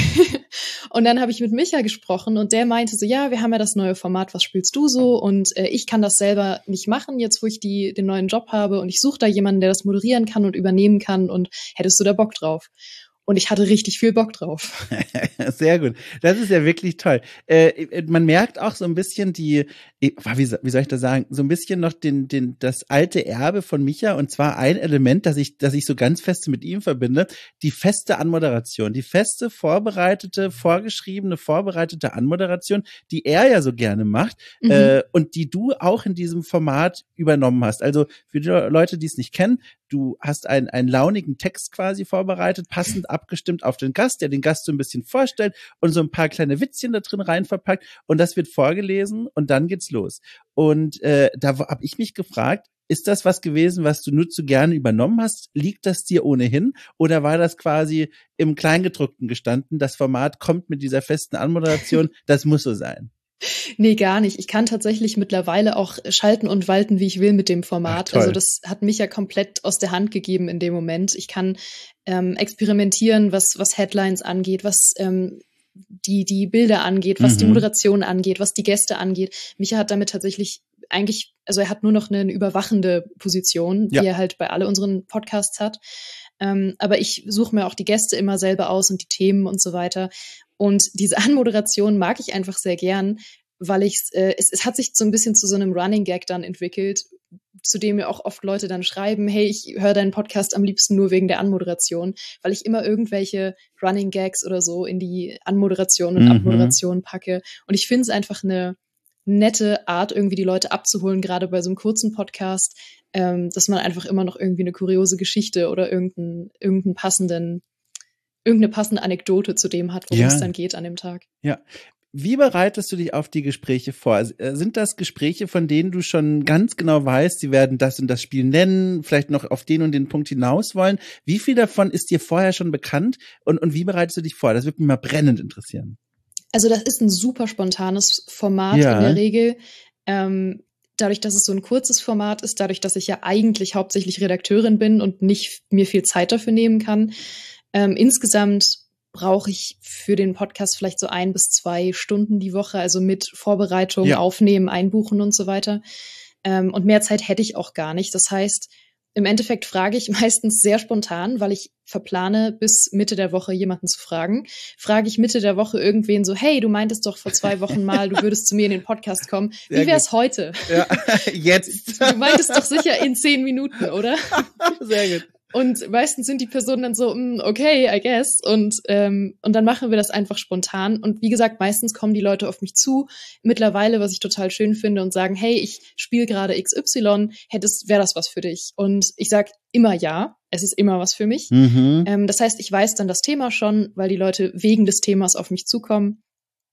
Und dann habe ich mit Micha gesprochen und der meinte so, ja, wir haben ja das neue Format, was spielst du so? Und äh, ich kann das selber nicht machen, jetzt wo ich die den neuen Job habe und ich suche da jemanden, der das moderieren kann und übernehmen kann und hättest du da Bock drauf? Und ich hatte richtig viel Bock drauf. Sehr gut. Das ist ja wirklich toll. Äh, man merkt auch so ein bisschen die, wie, wie soll ich das sagen, so ein bisschen noch den, den, das alte Erbe von Micha, und zwar ein Element, das ich, das ich so ganz fest mit ihm verbinde, die feste Anmoderation, die feste, vorbereitete, vorgeschriebene, vorbereitete Anmoderation, die er ja so gerne macht, mhm. äh, und die du auch in diesem Format übernommen hast. Also für die Leute, die es nicht kennen, du hast einen, einen launigen Text quasi vorbereitet, passend abgestimmt auf den Gast, der den Gast so ein bisschen vorstellt und so ein paar kleine Witzchen da drin rein verpackt und das wird vorgelesen und dann geht's los. Und äh, da habe ich mich gefragt, ist das was gewesen, was du nur zu gerne übernommen hast? Liegt das dir ohnehin? Oder war das quasi im Kleingedruckten gestanden? Das Format kommt mit dieser festen Anmoderation, das muss so sein. Nee, gar nicht. Ich kann tatsächlich mittlerweile auch schalten und walten, wie ich will mit dem Format. Ach, also das hat mich ja komplett aus der Hand gegeben in dem Moment. Ich kann ähm, experimentieren, was was Headlines angeht, was ähm, die die Bilder angeht, was mhm. die Moderation angeht, was die Gäste angeht. Micha hat damit tatsächlich eigentlich, also er hat nur noch eine überwachende Position, ja. die er halt bei alle unseren Podcasts hat. Ähm, aber ich suche mir auch die Gäste immer selber aus und die Themen und so weiter. Und diese Anmoderation mag ich einfach sehr gern, weil ich äh, es, es hat sich so ein bisschen zu so einem Running Gag dann entwickelt, zu dem mir auch oft Leute dann schreiben, hey, ich höre deinen Podcast am liebsten nur wegen der Anmoderation, weil ich immer irgendwelche Running Gags oder so in die Anmoderation und mhm. Abmoderation packe. Und ich finde es einfach eine nette Art, irgendwie die Leute abzuholen, gerade bei so einem kurzen Podcast, ähm, dass man einfach immer noch irgendwie eine kuriose Geschichte oder irgendeinen irgendeinen passenden irgendeine passende Anekdote zu dem hat, worum ja. es dann geht an dem Tag. Ja. Wie bereitest du dich auf die Gespräche vor? Sind das Gespräche, von denen du schon ganz genau weißt, sie werden das und das Spiel nennen, vielleicht noch auf den und den Punkt hinaus wollen? Wie viel davon ist dir vorher schon bekannt und, und wie bereitest du dich vor? Das würde mich mal brennend interessieren. Also das ist ein super spontanes Format ja. in der Regel. Ähm, dadurch, dass es so ein kurzes Format ist, dadurch, dass ich ja eigentlich hauptsächlich Redakteurin bin und nicht mir viel Zeit dafür nehmen kann, Ähm, insgesamt brauche ich für den Podcast vielleicht so ein bis zwei Stunden die Woche, also mit Vorbereitung, ja. Aufnehmen, Einbuchen und so weiter. Ähm, und mehr Zeit hätte ich auch gar nicht. Das heißt, im Endeffekt frage ich meistens sehr spontan, weil ich verplane, bis Mitte der Woche jemanden zu fragen. Frage ich Mitte der Woche irgendwen so, hey, du meintest doch vor zwei Wochen mal, du würdest zu mir in den Podcast kommen. Wie sehr wär's gut. Heute? Ja, jetzt. Du meintest doch sicher in zehn Minuten, oder? Sehr gut. Und meistens sind die Personen dann so, okay, I guess. Und ähm, und dann machen wir das einfach spontan. Und wie gesagt, meistens kommen die Leute auf mich zu, mittlerweile, was ich total schön finde, und sagen, hey, ich spiele gerade X Y, hättest, wäre das was für dich? Und ich sag immer ja, es ist immer was für mich. Mhm. Ähm, das heißt, ich weiß dann das Thema schon, weil die Leute wegen des Themas auf mich zukommen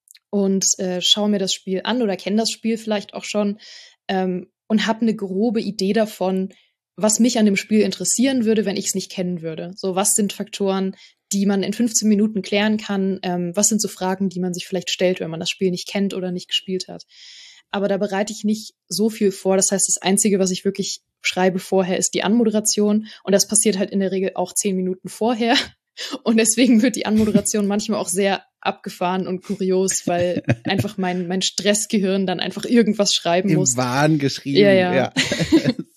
und äh, schaue mir das Spiel an oder kenne das Spiel vielleicht auch schon ähm, und habe eine grobe Idee davon, was mich an dem Spiel interessieren würde, wenn ich es nicht kennen würde. So, was sind Faktoren, die man in fünfzehn Minuten klären kann? Ähm, was sind so Fragen, die man sich vielleicht stellt, wenn man das Spiel nicht kennt oder nicht gespielt hat? Aber da bereite ich nicht so viel vor. Das heißt, das Einzige, was ich wirklich schreibe vorher, ist die Anmoderation. Und das passiert halt in der Regel auch zehn Minuten vorher. Und deswegen wird die Anmoderation manchmal auch sehr abgefahren und kurios, weil einfach mein mein Stressgehirn dann einfach irgendwas schreiben Im muss. Wahn geschrieben. Ja, ja. ja.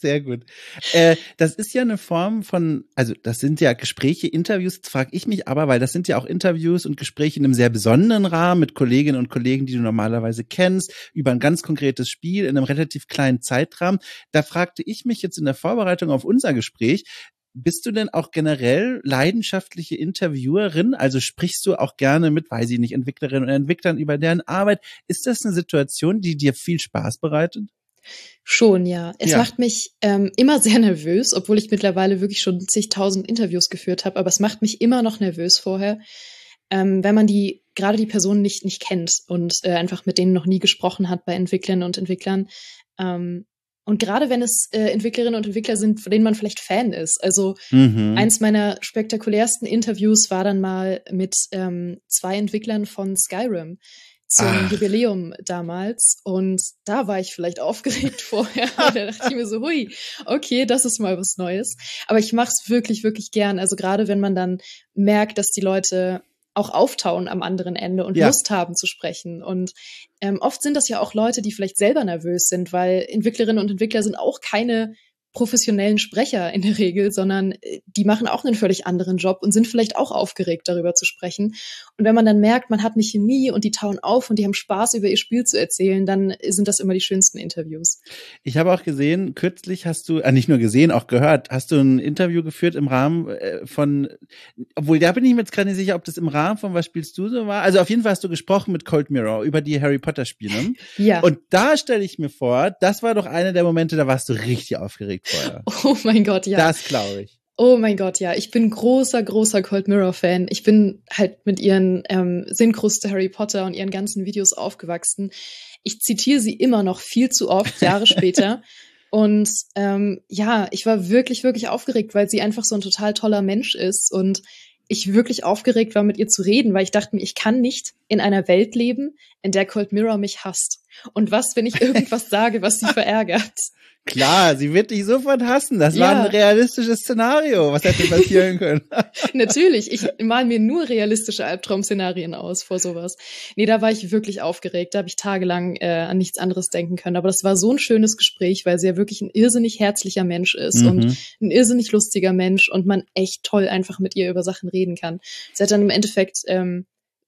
Sehr gut. Äh, das ist ja eine Form von, also das sind ja Gespräche, Interviews, frage ich mich aber, weil das sind ja auch Interviews und Gespräche in einem sehr besonderen Rahmen mit Kolleginnen und Kollegen, die du normalerweise kennst, über ein ganz konkretes Spiel in einem relativ kleinen Zeitrahmen. Da fragte ich mich jetzt in der Vorbereitung auf unser Gespräch, bist du denn auch generell leidenschaftliche Interviewerin? Also sprichst du auch gerne mit, weiß ich nicht, Entwicklerinnen und Entwicklern über deren Arbeit? Ist das eine Situation, die dir viel Spaß bereitet? Schon, ja. Es Ja. macht mich ähm, immer sehr nervös, obwohl ich mittlerweile wirklich schon zigtausend Interviews geführt habe, aber es macht mich immer noch nervös vorher, ähm, wenn man die, gerade die Personen nicht, nicht kennt und äh, einfach mit denen noch nie gesprochen hat bei Entwicklerinnen und Entwicklern. Ähm, und gerade wenn es äh, Entwicklerinnen und Entwickler sind, von denen man vielleicht Fan ist. Also Mhm. eins meiner spektakulärsten Interviews war dann mal mit ähm, zwei Entwicklern von Skyrim zum Ach. Jubiläum damals. Und da war ich vielleicht aufgeregt vorher. Und da dachte ich mir so, hui, okay, das ist mal was Neues. Aber ich mache es wirklich, wirklich gern. Also gerade wenn man dann merkt, dass die Leute auch auftauen am anderen Ende und Ja. Lust haben zu sprechen. Und ähm, oft sind das ja auch Leute, die vielleicht selber nervös sind, weil Entwicklerinnen und Entwickler sind auch keine professionellen Sprecher in der Regel, sondern die machen auch einen völlig anderen Job und sind vielleicht auch aufgeregt, darüber zu sprechen. Und wenn man dann merkt, man hat eine Chemie und die tauen auf und die haben Spaß, über ihr Spiel zu erzählen, dann sind das immer die schönsten Interviews. Ich habe auch gesehen, kürzlich hast du, äh, nicht nur gesehen, auch gehört, hast du ein Interview geführt im Rahmen äh, von, obwohl da bin ich mir jetzt gerade nicht sicher, ob das im Rahmen von Was spielst du so war. Also auf jeden Fall hast du gesprochen mit Cold Mirror über die Harry Potter Spiele. Ja. Und da stelle ich mir vor, das war doch einer der Momente, da warst du richtig aufgeregt vorher. Oh mein Gott, ja. Das glaube ich. Oh mein Gott, ja. Ich bin großer, großer Cold Mirror-Fan. Ich bin halt mit ihren ähm, Synchros zu Harry Potter und ihren ganzen Videos aufgewachsen. Ich zitiere sie immer noch viel zu oft, Jahre später. Und ähm, ja, ich war wirklich, wirklich aufgeregt, weil sie einfach so ein total toller Mensch ist und ich wirklich aufgeregt war, mit ihr zu reden, weil ich dachte mir, ich kann nicht in einer Welt leben, in der Cold Mirror mich hasst. Und was, wenn ich irgendwas sage, was sie verärgert? Klar, sie wird dich sofort hassen. Das Ja. war ein realistisches Szenario. Was hätte passieren können? Natürlich, ich mal mir nur realistische Albtraum-Szenarien aus vor sowas. Nee, da war ich wirklich aufgeregt. Da habe ich tagelang äh, an nichts anderes denken können. Aber das war so ein schönes Gespräch, weil sie ja wirklich ein irrsinnig herzlicher Mensch ist Mhm. und ein irrsinnig lustiger Mensch und man echt toll einfach mit ihr über Sachen reden kann. Sie hat dann im Endeffekt ähm,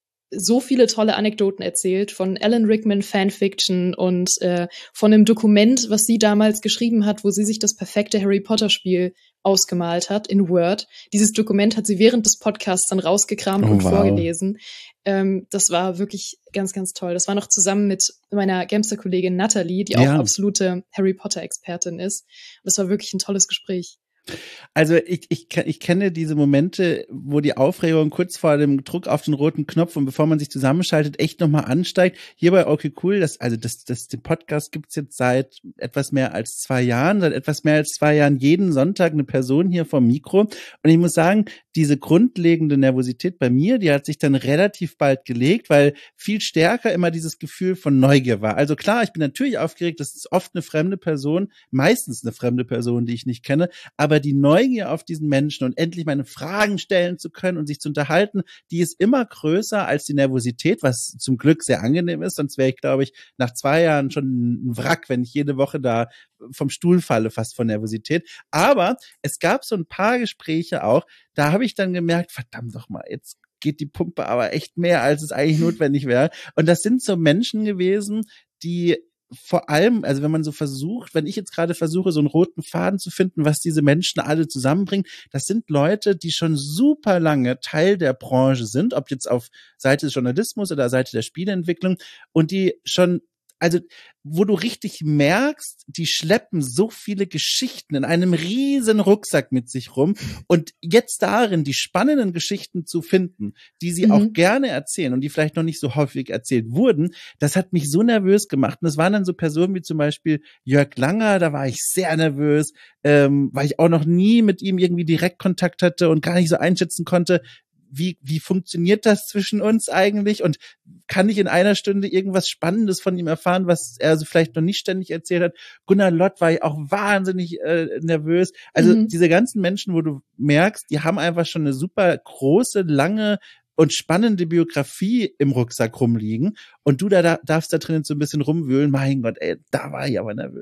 so viele tolle Anekdoten erzählt von Alan Rickman Fanfiction und äh, von einem Dokument, was sie damals geschrieben hat, wo sie sich das perfekte Harry Potter Spiel ausgemalt hat in Word. Dieses Dokument hat sie während des Podcasts dann rausgekramt Oh, und wow. vorgelesen. Ähm, das war wirklich ganz, ganz toll. Das war noch zusammen mit meiner Gamester-Kollegin Natalie, die auch Ja. absolute Harry Potter-Expertin ist. Und das war wirklich ein tolles Gespräch. Also ich, ich, ich kenne diese Momente, wo die Aufregung kurz vor dem Druck auf den roten Knopf und bevor man sich zusammenschaltet, echt nochmal ansteigt. Hier bei Okay Cool, das, also das, das, den Podcast gibt's jetzt seit etwas mehr als zwei Jahren, seit etwas mehr als zwei Jahren jeden Sonntag eine Person hier vom Mikro. Und ich muss sagen, diese grundlegende Nervosität bei mir, die hat sich dann relativ bald gelegt, weil viel stärker immer dieses Gefühl von Neugier war. Also klar, ich bin natürlich aufgeregt, das ist oft eine fremde Person, meistens eine fremde Person, die ich nicht kenne, aber die Neugier auf diesen Menschen und endlich meine Fragen stellen zu können und sich zu unterhalten, die ist immer größer als die Nervosität, was zum Glück sehr angenehm ist. Sonst wäre ich, glaube ich, nach zwei Jahren schon ein Wrack, wenn ich jede Woche da vom Stuhl falle, fast von Nervosität. Aber es gab so ein paar Gespräche auch, da habe ich dann gemerkt, verdammt doch mal, jetzt geht die Pumpe aber echt mehr, als es eigentlich notwendig wäre. Und das sind so Menschen gewesen, die vor allem, also wenn man so versucht, wenn ich jetzt gerade versuche, so einen roten Faden zu finden, was diese Menschen alle zusammenbringen, das sind Leute, die schon super lange Teil der Branche sind, ob jetzt auf Seite des Journalismus oder Seite der Spieleentwicklung und die schon, also wo du richtig merkst, die schleppen so viele Geschichten in einem riesen Rucksack mit sich rum und jetzt darin die spannenden Geschichten zu finden, die sie Mhm. auch gerne erzählen und die vielleicht noch nicht so häufig erzählt wurden, das hat mich so nervös gemacht. Und es waren dann so Personen wie zum Beispiel Jörg Langer, da war ich sehr nervös, ähm, weil ich auch noch nie mit ihm irgendwie direkt Kontakt hatte und gar nicht so einschätzen konnte, wie, wie funktioniert das zwischen uns eigentlich und kann ich in einer Stunde irgendwas Spannendes von ihm erfahren, was er also vielleicht noch nicht ständig erzählt hat. Gunnar Lott war ich auch wahnsinnig äh, nervös. Also Mhm. diese ganzen Menschen, wo du merkst, die haben einfach schon eine super große, lange und spannende Biografie im Rucksack rumliegen und du da, da darfst da drinnen so ein bisschen rumwühlen. Mein Gott, ey, da war ich aber nervös.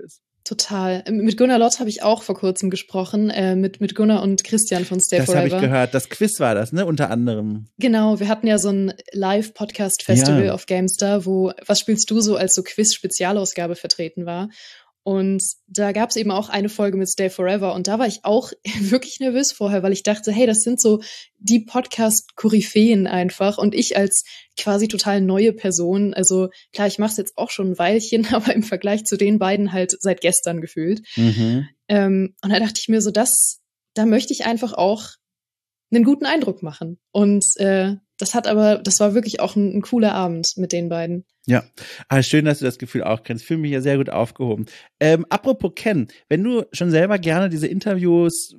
Total. Mit Gunnar Lott habe ich auch vor kurzem gesprochen, äh, mit, mit Gunnar und Christian von Stay das Forever. Das habe ich gehört. Das Quiz war das, ne? Unter anderem. Genau, wir hatten ja so ein Live-Podcast-Festival ja. auf GameStar, wo Was spielst du so als so Quiz-Spezialausgabe vertreten war. Und da gab es eben auch eine Folge mit Stay Forever und da war ich auch wirklich nervös vorher, weil ich dachte, hey, das sind so die Podcast-Koryphäen einfach und ich als quasi total neue Person, also klar, ich mache es jetzt auch schon ein Weilchen, aber im Vergleich zu den beiden halt seit gestern gefühlt. Mhm. Ähm, und da dachte ich mir so, das, da möchte ich einfach auch einen guten Eindruck machen. Und äh, das hat aber, das war wirklich auch ein, ein cooler Abend mit den beiden. Ja, aber schön, dass du das Gefühl auch kennst. Ich fühle mich ja sehr gut aufgehoben. Ähm, apropos Ken, wenn du schon selber gerne diese Interviews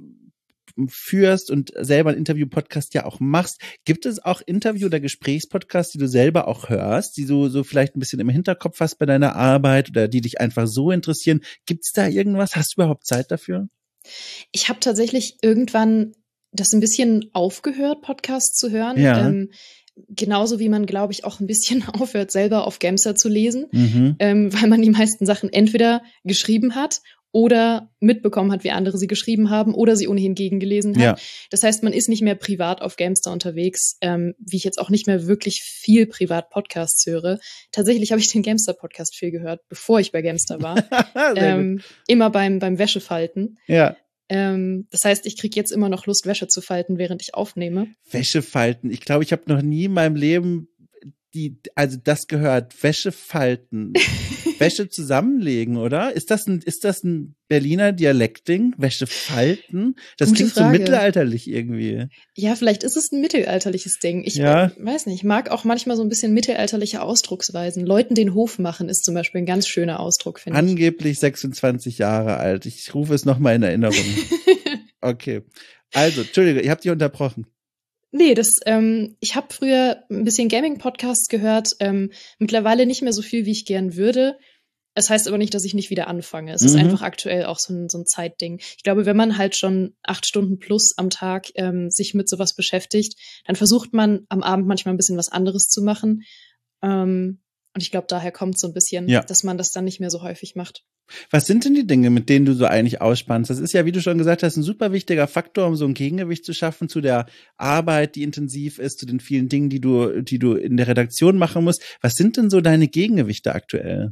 führst und selber einen Interview-Podcast ja auch machst, gibt es auch Interview- oder Gesprächspodcasts, die du selber auch hörst, die du so vielleicht ein bisschen im Hinterkopf hast bei deiner Arbeit oder die dich einfach so interessieren? Gibt's da irgendwas? Hast du überhaupt Zeit dafür? Ich habe tatsächlich irgendwann das ein bisschen aufgehört, Podcasts zu hören. Ja. Ähm, genauso wie man, glaube ich, auch ein bisschen aufhört, selber auf Gamester zu lesen, Mhm. ähm, weil man die meisten Sachen entweder geschrieben hat oder mitbekommen hat, wie andere sie geschrieben haben oder sie ohnehin gegengelesen hat. Ja. Das heißt, man ist nicht mehr privat auf Gamester unterwegs, ähm, wie ich jetzt auch nicht mehr wirklich viel privat Podcasts höre. Tatsächlich habe ich den Gamester-Podcast viel gehört, bevor ich bei Gamester war. ähm, immer beim, beim Wäschefalten. Ja. Ähm, das heißt, ich kriege jetzt immer noch Lust, Wäsche zu falten, während ich aufnehme. Wäsche falten. Ich glaube, ich habe noch nie in meinem Leben die, also das gehört. Wäsche falten. Wäsche zusammenlegen, oder? Ist das ein, ist das ein Berliner Dialektding? Wäsche falten? Das Gute klingt Frage. so mittelalterlich irgendwie. Ja, vielleicht ist es ein mittelalterliches Ding. Ich Ja. äh, weiß nicht, ich mag auch manchmal so ein bisschen mittelalterliche Ausdrucksweisen. Leuten den Hof machen ist zum Beispiel ein ganz schöner Ausdruck, finde ich. Angeblich sechsundzwanzig Jahre alt. Ich rufe es nochmal in Erinnerung. Okay. Also, Entschuldige, ich habe dich unterbrochen. Nee, das, ähm, ich habe früher ein bisschen Gaming-Podcasts gehört, ähm, mittlerweile nicht mehr so viel, wie ich gern würde. Es heißt aber nicht, dass ich nicht wieder anfange. Es Mhm. ist einfach aktuell auch so ein, so ein Zeitding. Ich glaube, wenn man halt schon acht Stunden plus am Tag ähm, sich mit sowas beschäftigt, dann versucht man am Abend manchmal ein bisschen was anderes zu machen. Ähm, und ich glaube, daher kommt so ein bisschen, Ja. dass man das dann nicht mehr so häufig macht. Was sind denn die Dinge, mit denen du so eigentlich ausspannst? Das ist ja, wie du schon gesagt hast, ein super wichtiger Faktor, um so ein Gegengewicht zu schaffen zu der Arbeit, die intensiv ist, zu den vielen Dingen, die du, die du in der Redaktion machen musst. Was sind denn so deine Gegengewichte aktuell?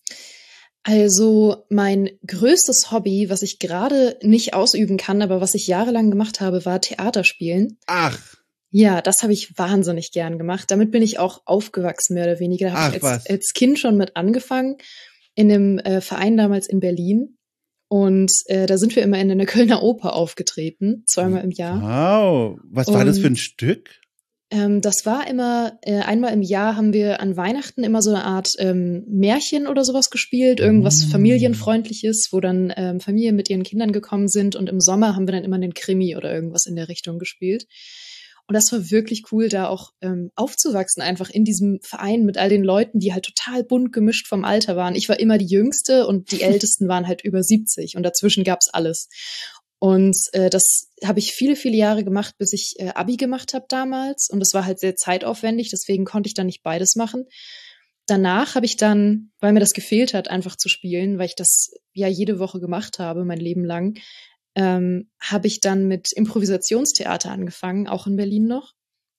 Also mein größtes Hobby, was ich gerade nicht ausüben kann, aber was ich jahrelang gemacht habe, war Theaterspielen. Ach. Ja, das habe ich wahnsinnig gern gemacht. Damit bin ich auch aufgewachsen, mehr oder weniger. Da habe ich als, als Kind schon mit angefangen, in einem äh, Verein damals in Berlin. Und äh, da sind wir immer in der Kölner Oper aufgetreten, zweimal im Jahr. Wow, was war Und, das für ein Stück? Ähm, das war immer, äh, einmal im Jahr haben wir an Weihnachten immer so eine Art ähm, Märchen oder sowas gespielt, irgendwas Mm. Familienfreundliches, wo dann ähm, Familien mit ihren Kindern gekommen sind. Und im Sommer haben wir dann immer einen Krimi oder irgendwas in der Richtung gespielt. Und das war wirklich cool, da auch ähm, aufzuwachsen, einfach in diesem Verein mit all den Leuten, die halt total bunt gemischt vom Alter waren. Ich war immer die Jüngste und die Ältesten waren halt über siebzig und dazwischen gab's alles. Und äh, das habe ich viele, viele Jahre gemacht, bis ich äh, Abi gemacht habe damals. Und das war halt sehr zeitaufwendig, deswegen konnte ich dann nicht beides machen. Danach habe ich dann, weil mir das gefehlt hat, einfach zu spielen, weil ich das ja jede Woche gemacht habe, mein Leben lang, ähm, habe ich dann mit Improvisationstheater angefangen, auch in Berlin noch.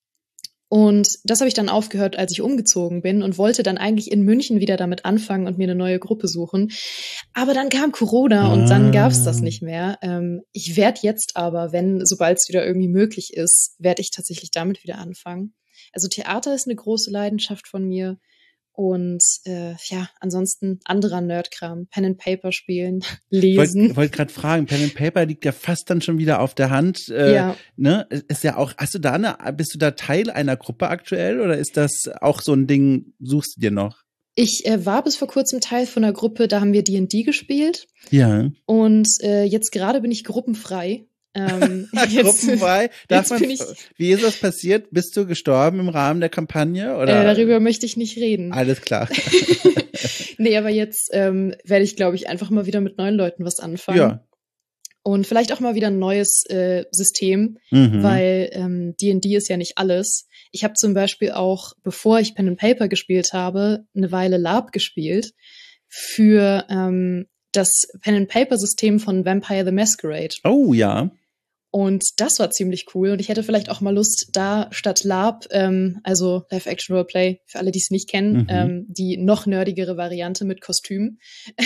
Und das habe ich dann aufgehört, als ich umgezogen bin und wollte dann eigentlich in München wieder damit anfangen und mir eine neue Gruppe suchen. Aber dann kam Corona und dann gab es das nicht mehr. Ähm, ich werde jetzt aber, wenn, sobald es wieder irgendwie möglich ist, werde ich tatsächlich damit wieder anfangen. Also Theater ist eine große Leidenschaft von mir. Und äh, ja, ansonsten anderer Nerdkram, Pen and Paper spielen, lesen. Ich wollte wollt gerade fragen, Pen and Paper liegt ja fast dann schon wieder auf der Hand. Äh, ja. Ne, ist ja auch. Hast du da eine? Bist du da Teil einer Gruppe aktuell oder ist das auch so ein Ding? Suchst du dir noch? Ich äh, war bis vor kurzem Teil von einer Gruppe, da haben wir D und D gespielt. Ja. Und äh, jetzt gerade bin ich gruppenfrei. Ähm, jetzt, Gruppenfrei? Darf jetzt man, bin ich, wie ist das passiert? Bist du gestorben im Rahmen der Kampagne? Oder? Äh, darüber möchte ich nicht reden. Alles klar. Nee, aber jetzt ähm, werde ich, glaube ich, einfach mal wieder mit neuen Leuten was anfangen. Ja. Und vielleicht auch mal wieder ein neues äh, System, Mhm. weil ähm, D und D ist ja nicht alles. Ich habe zum Beispiel auch, bevor ich Pen and Paper gespielt habe, eine Weile Lab gespielt für ähm, das Pen-and-Paper-System von Vampire the Masquerade. Oh, ja. Und das war ziemlich cool. Und ich hätte vielleicht auch mal Lust, da statt LARP, ähm, also Live-Action-Roleplay, für alle, die es nicht kennen, mhm. ähm, die noch nerdigere Variante mit Kostüm.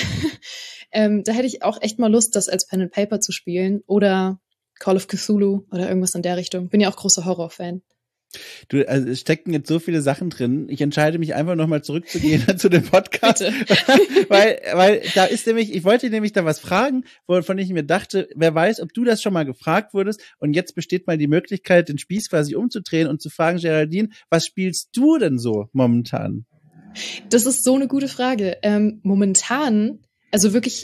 ähm, da hätte ich auch echt mal Lust, das als Pen and Paper zu spielen. Oder Call of Cthulhu oder irgendwas in der Richtung. Bin ja auch großer Horror-Fan. Du, also es stecken jetzt so viele Sachen drin. Ich entscheide mich einfach nochmal zurückzugehen zu dem Podcast. weil, weil da ist nämlich, ich wollte nämlich da was fragen, wovon ich mir dachte, wer weiß, ob du das schon mal gefragt wurdest. Und jetzt besteht mal die Möglichkeit, den Spieß quasi umzudrehen und zu fragen, Geraldine, was spielst du denn so momentan? Das ist so eine gute Frage. Ähm, momentan, also wirklich,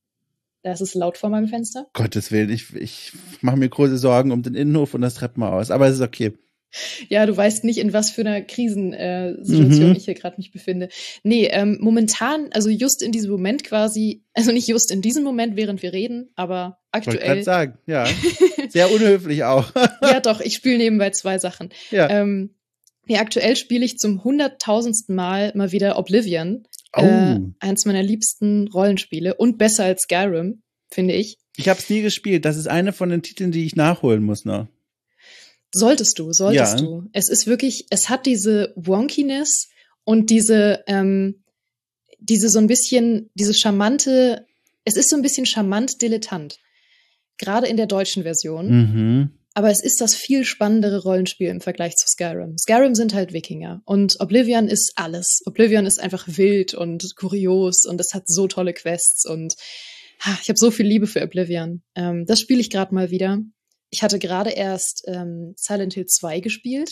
das ist laut vor meinem Fenster. Gottes Willen, ich, ich mache mir große Sorgen um den Innenhof und das Treppenhaus, aber es ist okay. Ja, du weißt nicht, in was für einer Krisensituation äh, mhm. ich hier gerade mich befinde. Nee, ähm, momentan, also just in diesem Moment quasi, also nicht just in diesem Moment, während wir reden, aber aktuell. Ich wollte gerade sagen, ja. Sehr unhöflich auch. Ja, doch, ich spiele nebenbei zwei Sachen. Ja. Ähm, ja, aktuell spiele ich zum hunderttausendsten Mal mal wieder Oblivion. Oh. Äh, eins meiner liebsten Rollenspiele und besser als Skyrim, finde ich. Ich habe es nie gespielt. Das ist eine von den Titeln, die ich nachholen muss noch. Solltest du, solltest ja. du. Es ist wirklich, es hat diese Wonkiness und diese, ähm, diese so ein bisschen, diese charmante, es ist so ein bisschen charmant dilettant. Gerade in der deutschen Version. Mhm. Aber es ist das viel spannendere Rollenspiel im Vergleich zu Skyrim. Skyrim sind halt Wikinger und Oblivion ist alles. Oblivion ist einfach wild und kurios und es hat so tolle Quests und ha, ich habe so viel Liebe für Oblivion. Ähm, das spiele ich gerade mal wieder. Ich hatte gerade erst ähm, Silent Hill zwei gespielt.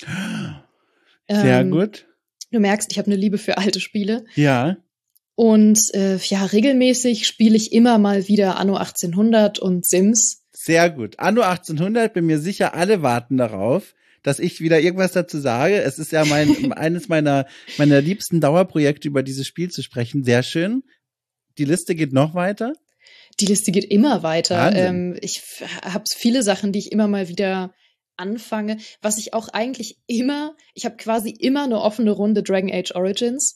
Sehr ähm, gut. Du merkst, ich habe eine Liebe für alte Spiele. Ja. Und äh, ja, regelmäßig spiele ich immer mal wieder Anno achtzehnhundert und Sims. Sehr gut. Anno achtzehnhundert, bin mir sicher, alle warten darauf, dass ich wieder irgendwas dazu sage. Es ist ja mein eines meiner meiner liebsten Dauerprojekte, über dieses Spiel zu sprechen. Sehr schön. Die Liste geht noch weiter. Die Liste geht immer weiter. Ähm, ich habe viele Sachen, die ich immer mal wieder anfange. Was ich auch eigentlich immer, ich habe quasi immer eine offene Runde Dragon Age Origins,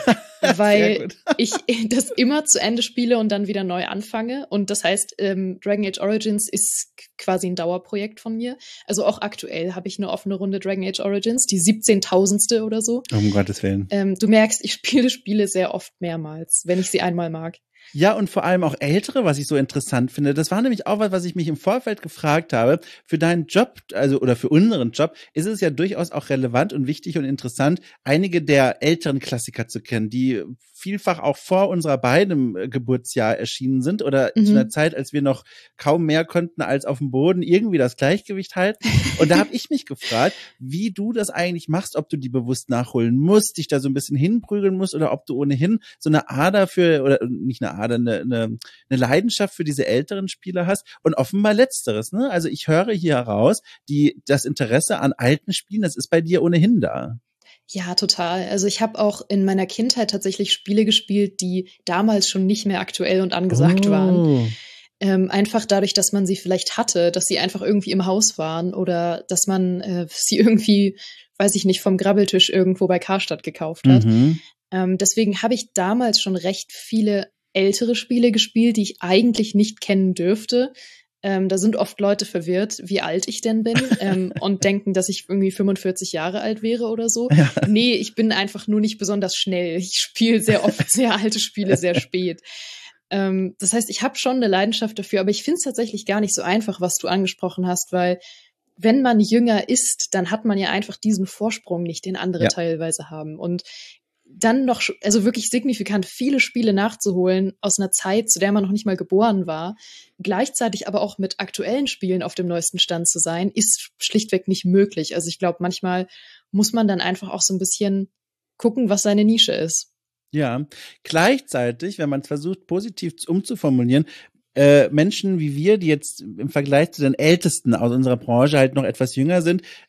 weil ich das immer zu Ende spiele und dann wieder neu anfange. Und das heißt, ähm, Dragon Age Origins ist quasi ein Dauerprojekt von mir. Also auch aktuell habe ich eine offene Runde Dragon Age Origins, die siebzehntausendste oder so. Um Gottes Willen. Ähm, du merkst, ich spiele Spiele sehr oft mehrmals, wenn ich sie einmal mag. Ja, und vor allem auch ältere, was ich so interessant finde. Das war nämlich auch was, was ich mich im Vorfeld gefragt habe. Für deinen Job, also oder für unseren Job, ist es ja durchaus auch relevant und wichtig und interessant, einige der älteren Klassiker zu kennen, die vielfach auch vor unserer beiden Geburtsjahr erschienen sind oder mhm. zu einer Zeit, als wir noch kaum mehr konnten, als auf dem Boden irgendwie das Gleichgewicht halten. Und da habe ich mich gefragt, wie du das eigentlich machst, ob du die bewusst nachholen musst, dich da so ein bisschen hinprügeln musst oder ob du ohnehin so eine Ader für, oder nicht eine Ader, eine, eine, eine Leidenschaft für diese älteren Spiele hast und offenbar Letzteres, ne? Also ich höre hier heraus, die, das Interesse an alten Spielen, das ist bei dir ohnehin da. Ja, total. Also ich habe auch in meiner Kindheit tatsächlich Spiele gespielt, die damals schon nicht mehr aktuell und angesagt oh. waren. Ähm, einfach dadurch, dass man sie vielleicht hatte, dass sie einfach irgendwie im Haus waren oder dass man äh, sie irgendwie, weiß ich nicht, vom Grabbeltisch irgendwo bei Karstadt gekauft hat. Mhm. Ähm, deswegen habe ich damals schon recht viele ältere Spiele gespielt, die ich eigentlich nicht kennen dürfte. Ähm, da sind oft Leute verwirrt, wie alt ich denn bin ähm, und denken, dass ich irgendwie fünfundvierzig Jahre alt wäre oder so. Ja. Nee, ich bin einfach nur nicht besonders schnell. Ich spiele sehr oft sehr alte Spiele sehr spät. Ähm, das heißt, ich habe schon eine Leidenschaft dafür, aber ich finde es tatsächlich gar nicht so einfach, was du angesprochen hast, weil wenn man jünger ist, dann hat man ja einfach diesen Vorsprung nicht, den andere ja. teilweise haben. Und dann noch, also wirklich signifikant viele Spiele nachzuholen aus einer Zeit, zu der man noch nicht mal geboren war, gleichzeitig aber auch mit aktuellen Spielen auf dem neuesten Stand zu sein, ist schlichtweg nicht möglich. Also ich glaube, manchmal muss man dann einfach auch so ein bisschen gucken, was seine Nische ist. Ja, gleichzeitig, wenn man es versucht, positiv umzuformulieren, äh, Menschen wie wir, die jetzt im Vergleich zu den Ältesten aus unserer Branche halt noch etwas jünger sind,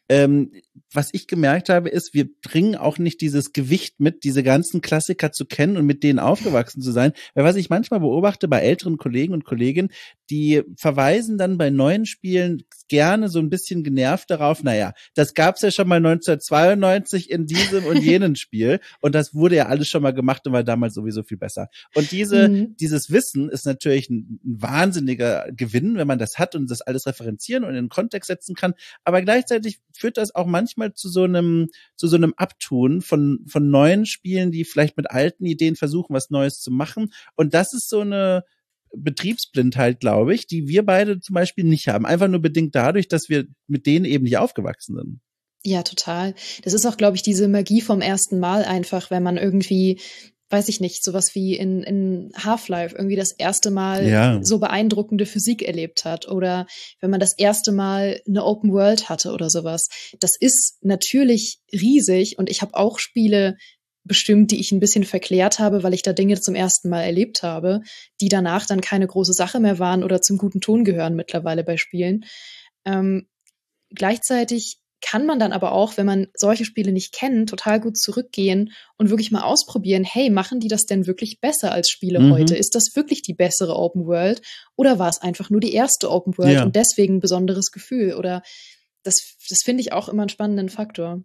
ähm, was ich gemerkt habe, ist, wir bringen auch nicht dieses Gewicht mit, diese ganzen Klassiker zu kennen und mit denen aufgewachsen zu sein. Weil was ich manchmal beobachte bei älteren Kollegen und Kolleginnen, die verweisen dann bei neuen Spielen gerne so ein bisschen genervt darauf, naja, das gab's ja schon mal neunzehnhundertzweiundneunzig in diesem und jenem Spiel und das wurde ja alles schon mal gemacht und war damals sowieso viel besser. Und diese, Mhm. dieses Wissen ist natürlich ein, ein wahnsinniger Gewinn, wenn man das hat und das alles referenzieren und in den Kontext setzen kann, aber gleichzeitig führt das auch manchmal zu so einem, zu so einem Abtun von, von neuen Spielen, die vielleicht mit alten Ideen versuchen, was Neues zu machen. Und das ist so eine Betriebsblindheit, glaube ich, die wir beide zum Beispiel nicht haben. Einfach nur bedingt dadurch, dass wir mit denen eben nicht aufgewachsen sind. Ja, total. Das ist auch, glaube ich, diese Magie vom ersten Mal einfach, wenn man irgendwie, weiß ich nicht, sowas wie in, in Half-Life irgendwie das erste Mal Ja. so beeindruckende Physik erlebt hat oder wenn man das erste Mal eine Open World hatte oder sowas. Das ist natürlich riesig und ich habe auch Spiele bestimmt, die ich ein bisschen verklärt habe, weil ich da Dinge zum ersten Mal erlebt habe, die danach dann keine große Sache mehr waren oder zum guten Ton gehören mittlerweile bei Spielen. Ähm, gleichzeitig kann man dann aber auch, wenn man solche Spiele nicht kennt, total gut zurückgehen und wirklich mal ausprobieren, hey, machen die das denn wirklich besser als Spiele Mhm. heute? Ist das wirklich die bessere Open World? Oder war es einfach nur die erste Open World Ja. und deswegen ein besonderes Gefühl? Oder das, das finde ich auch immer einen spannenden Faktor.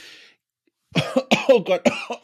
Oh Gott,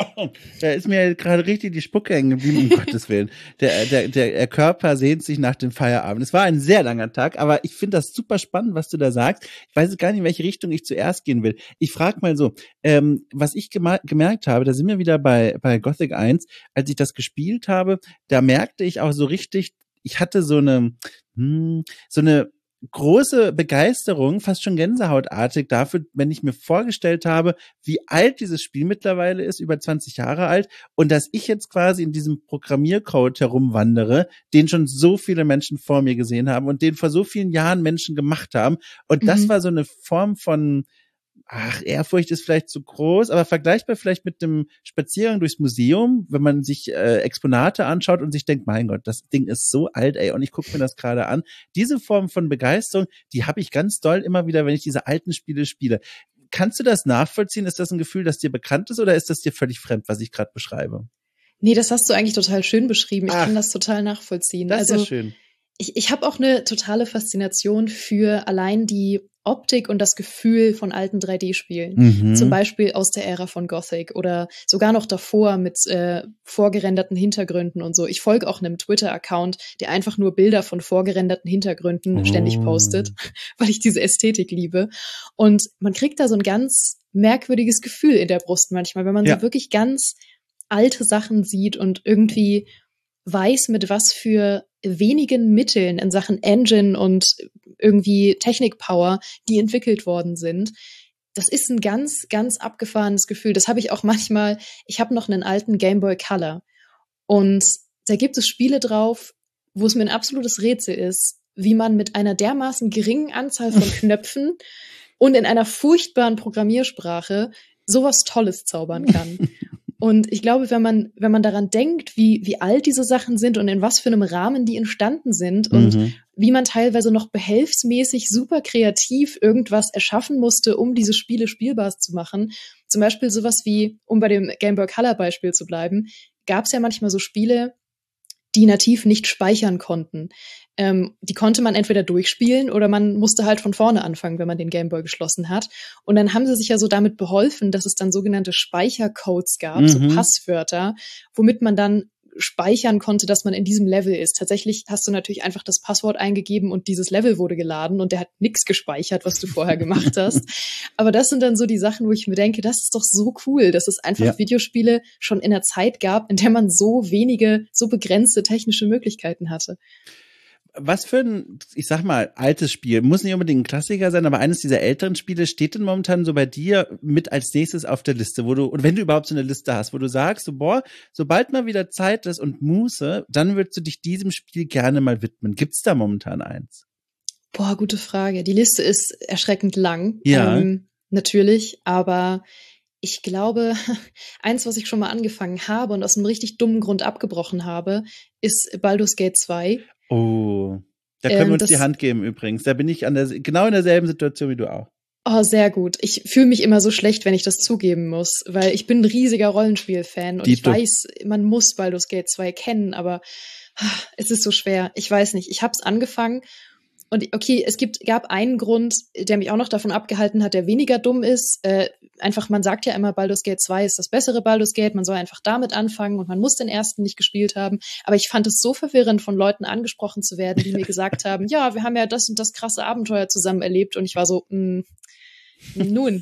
da ist mir gerade richtig die Spucke hängen geblieben, um Gottes Willen. Der, der, der Körper sehnt sich nach dem Feierabend. Es war ein sehr langer Tag, aber ich finde das super spannend, was du da sagst. Ich weiß gar nicht, in welche Richtung ich zuerst gehen will. Ich frage mal so, ähm, was ich gema- gemerkt habe, da sind wir wieder bei, bei Gothic eins, als ich das gespielt habe, da merkte ich auch so richtig, ich hatte so eine, hm, so eine große Begeisterung, fast schon gänsehautartig dafür, wenn ich mir vorgestellt habe, wie alt dieses Spiel mittlerweile ist, über zwanzig Jahre alt, und dass ich jetzt quasi in diesem Programmiercode herumwandere, den schon so viele Menschen vor mir gesehen haben und den vor so vielen Jahren Menschen gemacht haben. Und das Mhm. war so eine Form von, ach, Ehrfurcht ist vielleicht zu groß, aber vergleichbar vielleicht mit dem Spaziergang durchs Museum, wenn man sich äh, Exponate anschaut und sich denkt, mein Gott, das Ding ist so alt, ey, und ich gucke mir das gerade an. Diese Form von Begeisterung, die habe ich ganz doll immer wieder, wenn ich diese alten Spiele spiele. Kannst du das nachvollziehen? Ist das ein Gefühl, das dir bekannt ist, oder ist das dir völlig fremd, was ich gerade beschreibe? Nee, das hast du eigentlich total schön beschrieben. Ich Ach, kann das total nachvollziehen. Das ist also ja schön. ich, ich habe auch eine totale Faszination für allein die Optik und das Gefühl von alten drei D-Spielen. Mhm. Zum Beispiel aus der Ära von Gothic oder sogar noch davor mit äh, vorgerenderten Hintergründen und so. Ich folge auch einem Twitter-Account, der einfach nur Bilder von vorgerenderten Hintergründen Oh. ständig postet, weil ich diese Ästhetik liebe. Und man kriegt da so ein ganz merkwürdiges Gefühl in der Brust manchmal, wenn man Ja. so wirklich ganz alte Sachen sieht und irgendwie weiß, mit was für wenigen Mitteln in Sachen Engine und irgendwie Technikpower, die entwickelt worden sind. Das ist ein ganz, ganz abgefahrenes Gefühl. Das habe ich auch manchmal. Ich habe noch einen alten Game Boy Color und da gibt es Spiele drauf, wo es mir ein absolutes Rätsel ist, wie man mit einer dermaßen geringen Anzahl von Knöpfen und in einer furchtbaren Programmiersprache sowas Tolles zaubern kann. Und ich glaube, wenn man, wenn man daran denkt, wie, wie alt diese Sachen sind und in was für einem Rahmen die entstanden sind und Mhm. wie man teilweise noch behelfsmäßig super kreativ irgendwas erschaffen musste, um diese Spiele spielbar zu machen. Zum Beispiel sowas wie, um bei dem Game Boy Color Beispiel zu bleiben, gab es ja manchmal so Spiele, die nativ nicht speichern konnten. Ähm, die konnte man entweder durchspielen oder man musste halt von vorne anfangen, wenn man den Gameboy geschlossen hat. Und dann haben sie sich ja so damit beholfen, dass es dann sogenannte Speichercodes gab, Mhm. so Passwörter, womit man dann speichern konnte, dass man in diesem Level ist. Tatsächlich hast du natürlich einfach das Passwort eingegeben und dieses Level wurde geladen und der hat nichts gespeichert, was du vorher gemacht hast. Aber das sind dann so die Sachen, wo ich mir denke, das ist doch so cool, dass es einfach Ja. Videospiele schon in einer Zeit gab, in der man so wenige, so begrenzte technische Möglichkeiten hatte. Was für ein, ich sag mal, altes Spiel, muss nicht unbedingt ein Klassiker sein, aber eines dieser älteren Spiele steht denn momentan so bei dir mit als nächstes auf der Liste, wo du, und wenn du überhaupt so eine Liste hast, wo du sagst, so, boah, sobald mal wieder Zeit ist und Muße, dann würdest du dich diesem Spiel gerne mal widmen. Gibt's da momentan eins? Boah, gute Frage. Die Liste ist erschreckend lang. Ja. Ähm, natürlich, aber ich glaube, eins, was ich schon mal angefangen habe und aus einem richtig dummen Grund abgebrochen habe, ist Baldur's Gate zwei. Oh, da können Ähm, wir uns das- die Hand geben übrigens. Da bin ich an der, genau in derselben Situation wie du auch. Oh, sehr gut. Ich fühle mich immer so schlecht, wenn ich das zugeben muss, weil ich bin ein riesiger Rollenspiel-Fan und Die ich du- weiß, man muss Baldur's Gate zwei kennen, aber es ist so schwer. Ich weiß nicht. Ich habe es angefangen und okay, es gibt, gab einen Grund, der mich auch noch davon abgehalten hat, der weniger dumm ist. Äh, einfach, man sagt ja immer, Baldur's Gate zwei ist das bessere Baldur's Gate, man soll einfach damit anfangen und man muss den ersten nicht gespielt haben. Aber ich fand es so verwirrend, von Leuten angesprochen zu werden, die mir gesagt haben, ja, wir haben ja das und das krasse Abenteuer zusammen erlebt und ich war so, mh, nun,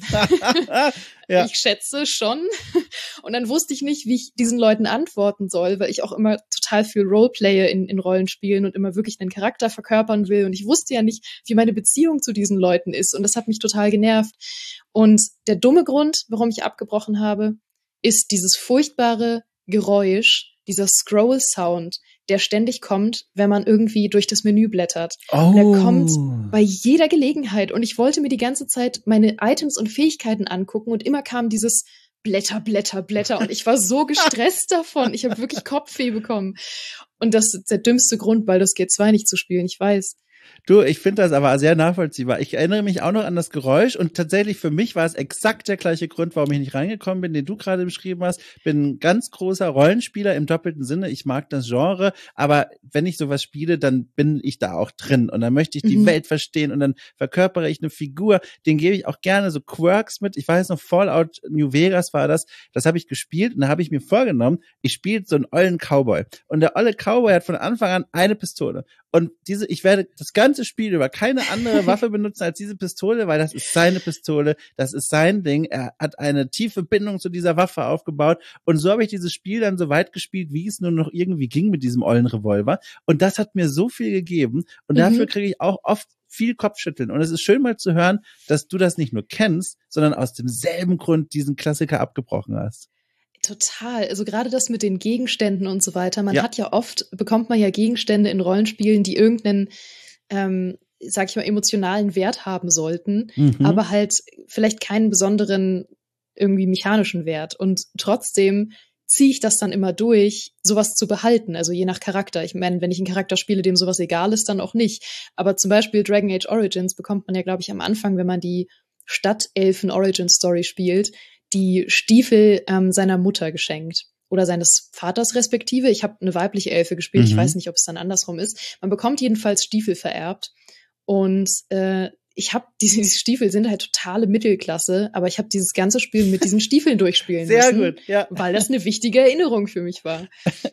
ja. ich schätze schon. Und dann wusste ich nicht, wie ich diesen Leuten antworten soll, weil ich auch immer total viel Roleplaye in, in Rollenspielen und immer wirklich einen Charakter verkörpern will. Und ich wusste ja nicht, wie meine Beziehung zu diesen Leuten ist. Und das hat mich total genervt. Und der dumme Grund, warum ich abgebrochen habe, ist dieses furchtbare Geräusch, dieser Scroll-Sound, der ständig kommt, wenn man irgendwie durch das Menü blättert. Oh. Der kommt bei jeder Gelegenheit und ich wollte mir die ganze Zeit meine Items und Fähigkeiten angucken und immer kam dieses Blätter, Blätter, Blätter und ich war so gestresst davon. Ich habe wirklich Kopfweh bekommen. Und das ist der dümmste Grund, Baldur's Gate zwei nicht zu spielen, ich weiß. Du, ich finde das aber sehr nachvollziehbar. Ich erinnere mich auch noch an das Geräusch und tatsächlich für mich war es exakt der gleiche Grund, warum ich nicht reingekommen bin, den du gerade beschrieben hast. Bin ein ganz großer Rollenspieler im doppelten Sinne. Ich mag das Genre, aber wenn ich sowas spiele, dann bin ich da auch drin und dann möchte ich die mhm. Welt verstehen und dann verkörpere ich eine Figur. Den gebe ich auch gerne so Quirks mit. Ich weiß noch, Fallout New Vegas war das. Das habe ich gespielt und da habe ich mir vorgenommen, ich spiele so einen ollen Cowboy. Und der olle Cowboy hat von Anfang an eine Pistole. Und diese, ich werde das ganze Spiel über keine andere Waffe benutzen als diese Pistole, weil das ist seine Pistole, das ist sein Ding. Er hat eine tiefe Bindung zu dieser Waffe aufgebaut. Und so habe ich dieses Spiel dann so weit gespielt, wie es nur noch irgendwie ging mit diesem ollen Revolver. Und das hat mir so viel gegeben. Und mhm. dafür kriege ich auch oft viel Kopfschütteln. Und es ist schön mal zu hören, dass du das nicht nur kennst, sondern aus demselben Grund diesen Klassiker abgebrochen hast. Total. Also gerade das mit den Gegenständen und so weiter. Man ja. hat ja oft, bekommt man ja Gegenstände in Rollenspielen, die irgendeinen, ähm, sag ich mal, emotionalen Wert haben sollten, mhm. aber halt vielleicht keinen besonderen irgendwie mechanischen Wert. Und trotzdem ziehe ich das dann immer durch, sowas zu behalten. Also je nach Charakter. Ich meine, wenn ich einen Charakter spiele, dem sowas egal ist, dann auch nicht. Aber zum Beispiel Dragon Age Origins bekommt man ja, glaube ich, am Anfang, wenn man die Stadtelfen-Origin-Story spielt, die Stiefel ähm, seiner Mutter geschenkt oder seines Vaters respektive. Ich habe eine weibliche Elfe gespielt, mhm. ich weiß nicht, ob es dann andersrum ist. Man bekommt jedenfalls Stiefel vererbt und äh, ich habe diese, diese Stiefel sind halt totale Mittelklasse, aber ich habe dieses ganze Spiel mit diesen Stiefeln durchspielen Sehr müssen, gut, ja. weil das eine wichtige Erinnerung für mich war.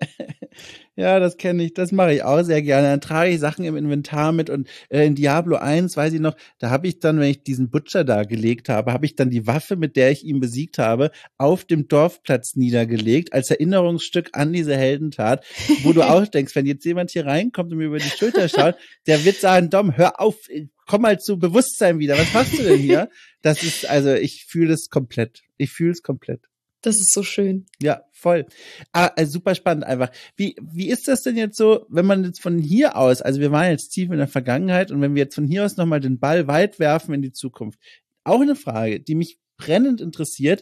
Ja, das kenne ich, das mache ich auch sehr gerne. Dann trage ich Sachen im Inventar mit und äh, in Diablo eins, weiß ich noch, da habe ich dann, wenn ich diesen Butcher da gelegt habe, habe ich dann die Waffe, mit der ich ihn besiegt habe, auf dem Dorfplatz niedergelegt, als Erinnerungsstück an diese Heldentat, wo du auch denkst, wenn jetzt jemand hier reinkommt und mir über die Schulter schaut, der wird sagen, Dom, hör auf, komm mal zu Bewusstsein wieder, was machst du denn hier? Das ist, also ich fühle es komplett, ich fühle es komplett. Das ist so schön. Ja, voll. Ah, also super spannend einfach. Wie, wie ist das denn jetzt so, wenn man jetzt von hier aus, also wir waren jetzt tief in der Vergangenheit und wenn wir jetzt von hier aus nochmal den Ball weit werfen in die Zukunft. Auch eine Frage, die mich brennend interessiert.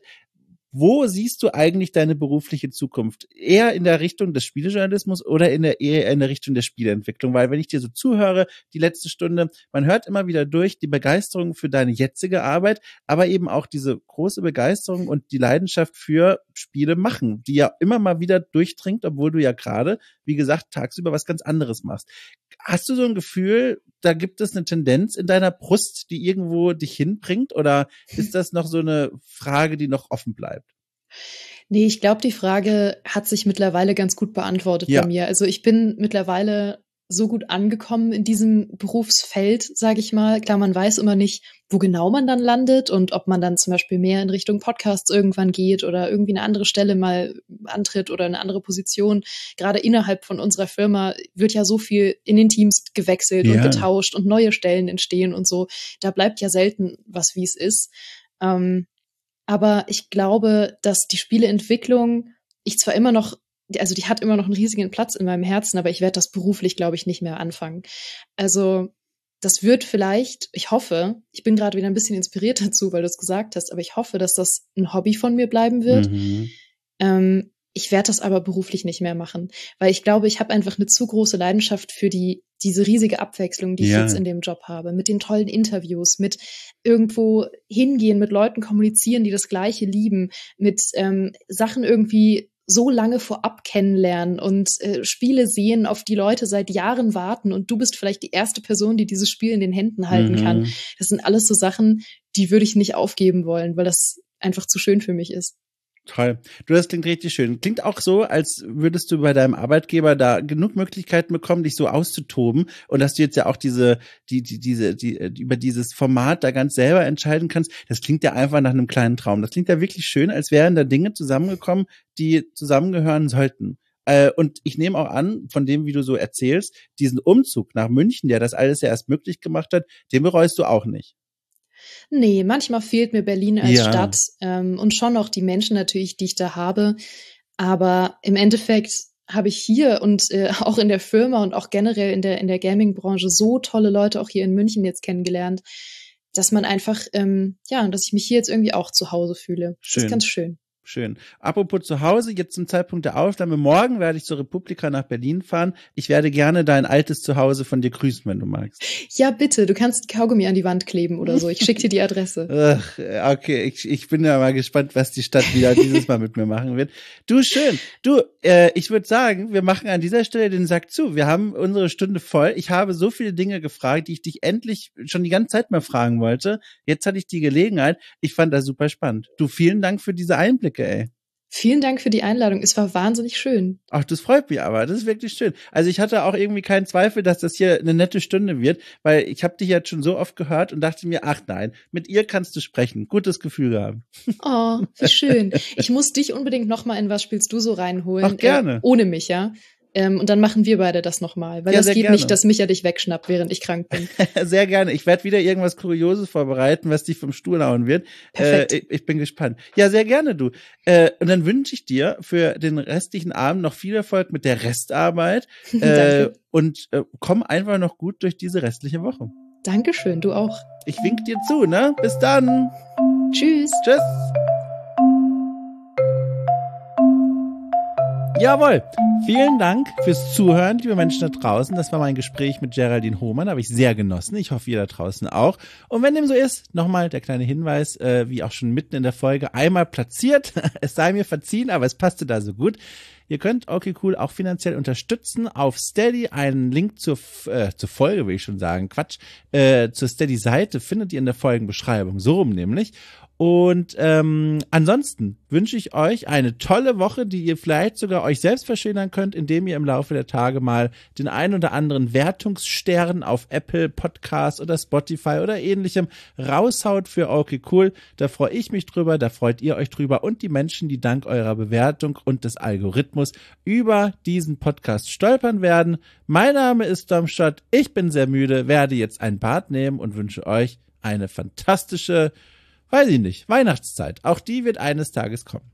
Wo siehst du eigentlich deine berufliche Zukunft? Eher in der Richtung des Spielejournalismus oder in der eher in der Richtung der Spieleentwicklung? Weil wenn ich dir so zuhöre, die letzte Stunde, man hört immer wieder durch die Begeisterung für deine jetzige Arbeit, aber eben auch diese große Begeisterung und die Leidenschaft für Spiele machen, die ja immer mal wieder durchdringt, obwohl du ja gerade, wie gesagt, tagsüber was ganz anderes machst. Hast du so ein Gefühl, da gibt es eine Tendenz in deiner Brust, die irgendwo dich hinbringt? Oder ist das noch so eine Frage, die noch offen bleibt? Nee, ich glaube, die Frage hat sich mittlerweile ganz gut beantwortet ja. bei mir. Also ich bin mittlerweile so gut angekommen in diesem Berufsfeld, sage ich mal. Klar, man weiß immer nicht, wo genau man dann landet und ob man dann zum Beispiel mehr in Richtung Podcasts irgendwann geht oder irgendwie eine andere Stelle mal antritt oder eine andere Position. Gerade innerhalb von unserer Firma wird ja so viel in den Teams gewechselt ja. und getauscht und neue Stellen entstehen und so. Da bleibt ja selten was, wie es ist. Ähm, aber ich glaube, dass die Spieleentwicklung, ich zwar immer noch also die hat immer noch einen riesigen Platz in meinem Herzen, aber ich werde das beruflich, glaube ich, nicht mehr anfangen. Also das wird vielleicht, ich hoffe, ich bin gerade wieder ein bisschen inspiriert dazu, weil du es gesagt hast, aber ich hoffe, dass das ein Hobby von mir bleiben wird. Mhm. Ähm, ich werde das aber beruflich nicht mehr machen, weil ich glaube, ich habe einfach eine zu große Leidenschaft für die diese riesige Abwechslung, die ich Ja. jetzt in dem Job habe, mit den tollen Interviews, mit irgendwo hingehen, mit Leuten kommunizieren, die das Gleiche lieben, mit ähm, Sachen irgendwie so lange vorab kennenlernen und äh, Spiele sehen, auf die Leute seit Jahren warten und du bist vielleicht die erste Person, die dieses Spiel in den Händen halten Mhm. kann. Das sind alles so Sachen, die würde ich nicht aufgeben wollen, weil das einfach zu schön für mich ist. Toll. Du, das klingt richtig schön. Klingt auch so, als würdest du bei deinem Arbeitgeber da genug Möglichkeiten bekommen, dich so auszutoben und dass du jetzt ja auch diese, die, die, diese, die, über dieses Format da ganz selber entscheiden kannst. Das klingt ja einfach nach einem kleinen Traum. Das klingt ja wirklich schön, als wären da Dinge zusammengekommen, die zusammengehören sollten. Äh, und ich nehme auch an, von dem, wie du so erzählst, diesen Umzug nach München, der das alles ja erst möglich gemacht hat, den bereust du auch nicht. Nee, manchmal fehlt mir Berlin als Ja. Stadt ähm, und schon auch die Menschen natürlich, die ich da habe. Aber im Endeffekt habe ich hier und äh, auch in der Firma und auch generell in der in der Gaming-Branche so tolle Leute auch hier in München jetzt kennengelernt, dass man einfach, ähm, ja, dass ich mich hier jetzt irgendwie auch zu Hause fühle. Das Schön. ist ganz schön. Schön. Apropos zu Hause, jetzt zum Zeitpunkt der Aufnahme. Morgen werde ich zur Republika nach Berlin fahren. Ich werde gerne dein altes Zuhause von dir grüßen, wenn du magst. Ja, bitte, du kannst Kaugummi an die Wand kleben oder so. Ich schicke dir die Adresse. Ach, okay, ich, ich bin ja mal gespannt, was die Stadt wieder dieses Mal mit mir machen wird. Du, schön. Du, äh, ich würde sagen, wir machen an dieser Stelle den Sack zu. Wir haben unsere Stunde voll. Ich habe so viele Dinge gefragt, die ich dich endlich schon die ganze Zeit mal fragen wollte. Jetzt hatte ich die Gelegenheit. Ich fand das super spannend. Du, vielen Dank für diese Einblicke, ey. Vielen Dank für die Einladung. Es war wahnsinnig schön. Ach, das freut mich aber. Das ist wirklich schön. Also ich hatte auch irgendwie keinen Zweifel, dass das hier eine nette Stunde wird, weil ich habe dich jetzt schon so oft gehört und dachte mir, ach nein, mit ihr kannst du sprechen. Gutes Gefühl haben. Oh, wie schön. Ich muss dich unbedingt noch mal in Was spielst du so reinholen. Ach, gerne. Äh, ohne mich, ja. Ähm, und dann machen wir beide das nochmal. Weil Ja, das sehr geht gerne. nicht, dass Micha dich wegschnappt, während ich krank bin. Sehr gerne. Ich werde wieder irgendwas Kurioses vorbereiten, was dich vom Stuhl hauen wird. Perfekt. Äh, ich, ich bin gespannt. Ja, sehr gerne, du. Äh, und dann wünsche ich dir für den restlichen Abend noch viel Erfolg mit der Restarbeit. Äh, Danke. und äh, komm einfach noch gut durch diese restliche Woche. Dankeschön, du auch. Ich wink dir zu, ne? Bis dann. Tschüss. Tschüss. Jawohl. Vielen Dank fürs Zuhören, liebe Menschen da draußen. Das war mein Gespräch mit Geraldine Hohmann. Habe ich sehr genossen. Ich hoffe, ihr da draußen auch. Und wenn dem so ist, nochmal der kleine Hinweis, äh, wie auch schon mitten in der Folge einmal platziert. Es sei mir verziehen, aber es passte da so gut. Ihr könnt Okay Cool auch finanziell unterstützen auf Steady. Einen Link zur, äh, zur Folge, will ich schon sagen. Quatsch. Äh, zur Steady-Seite findet ihr in der Folgenbeschreibung. So rum nämlich. Und ähm, ansonsten wünsche ich euch eine tolle Woche, die ihr vielleicht sogar euch selbst verschönern könnt, indem ihr im Laufe der Tage mal den ein oder anderen Wertungsstern auf Apple Podcasts oder Spotify oder ähnlichem raushaut für Okay Cool. Da freue ich mich drüber, da freut ihr euch drüber und die Menschen, die dank eurer Bewertung und des Algorithmus über diesen Podcast stolpern werden. Mein Name ist Domschott, ich bin sehr müde, werde jetzt ein Bad nehmen und wünsche euch eine fantastische, weiß ich nicht, Weihnachtszeit. Auch die wird eines Tages kommen.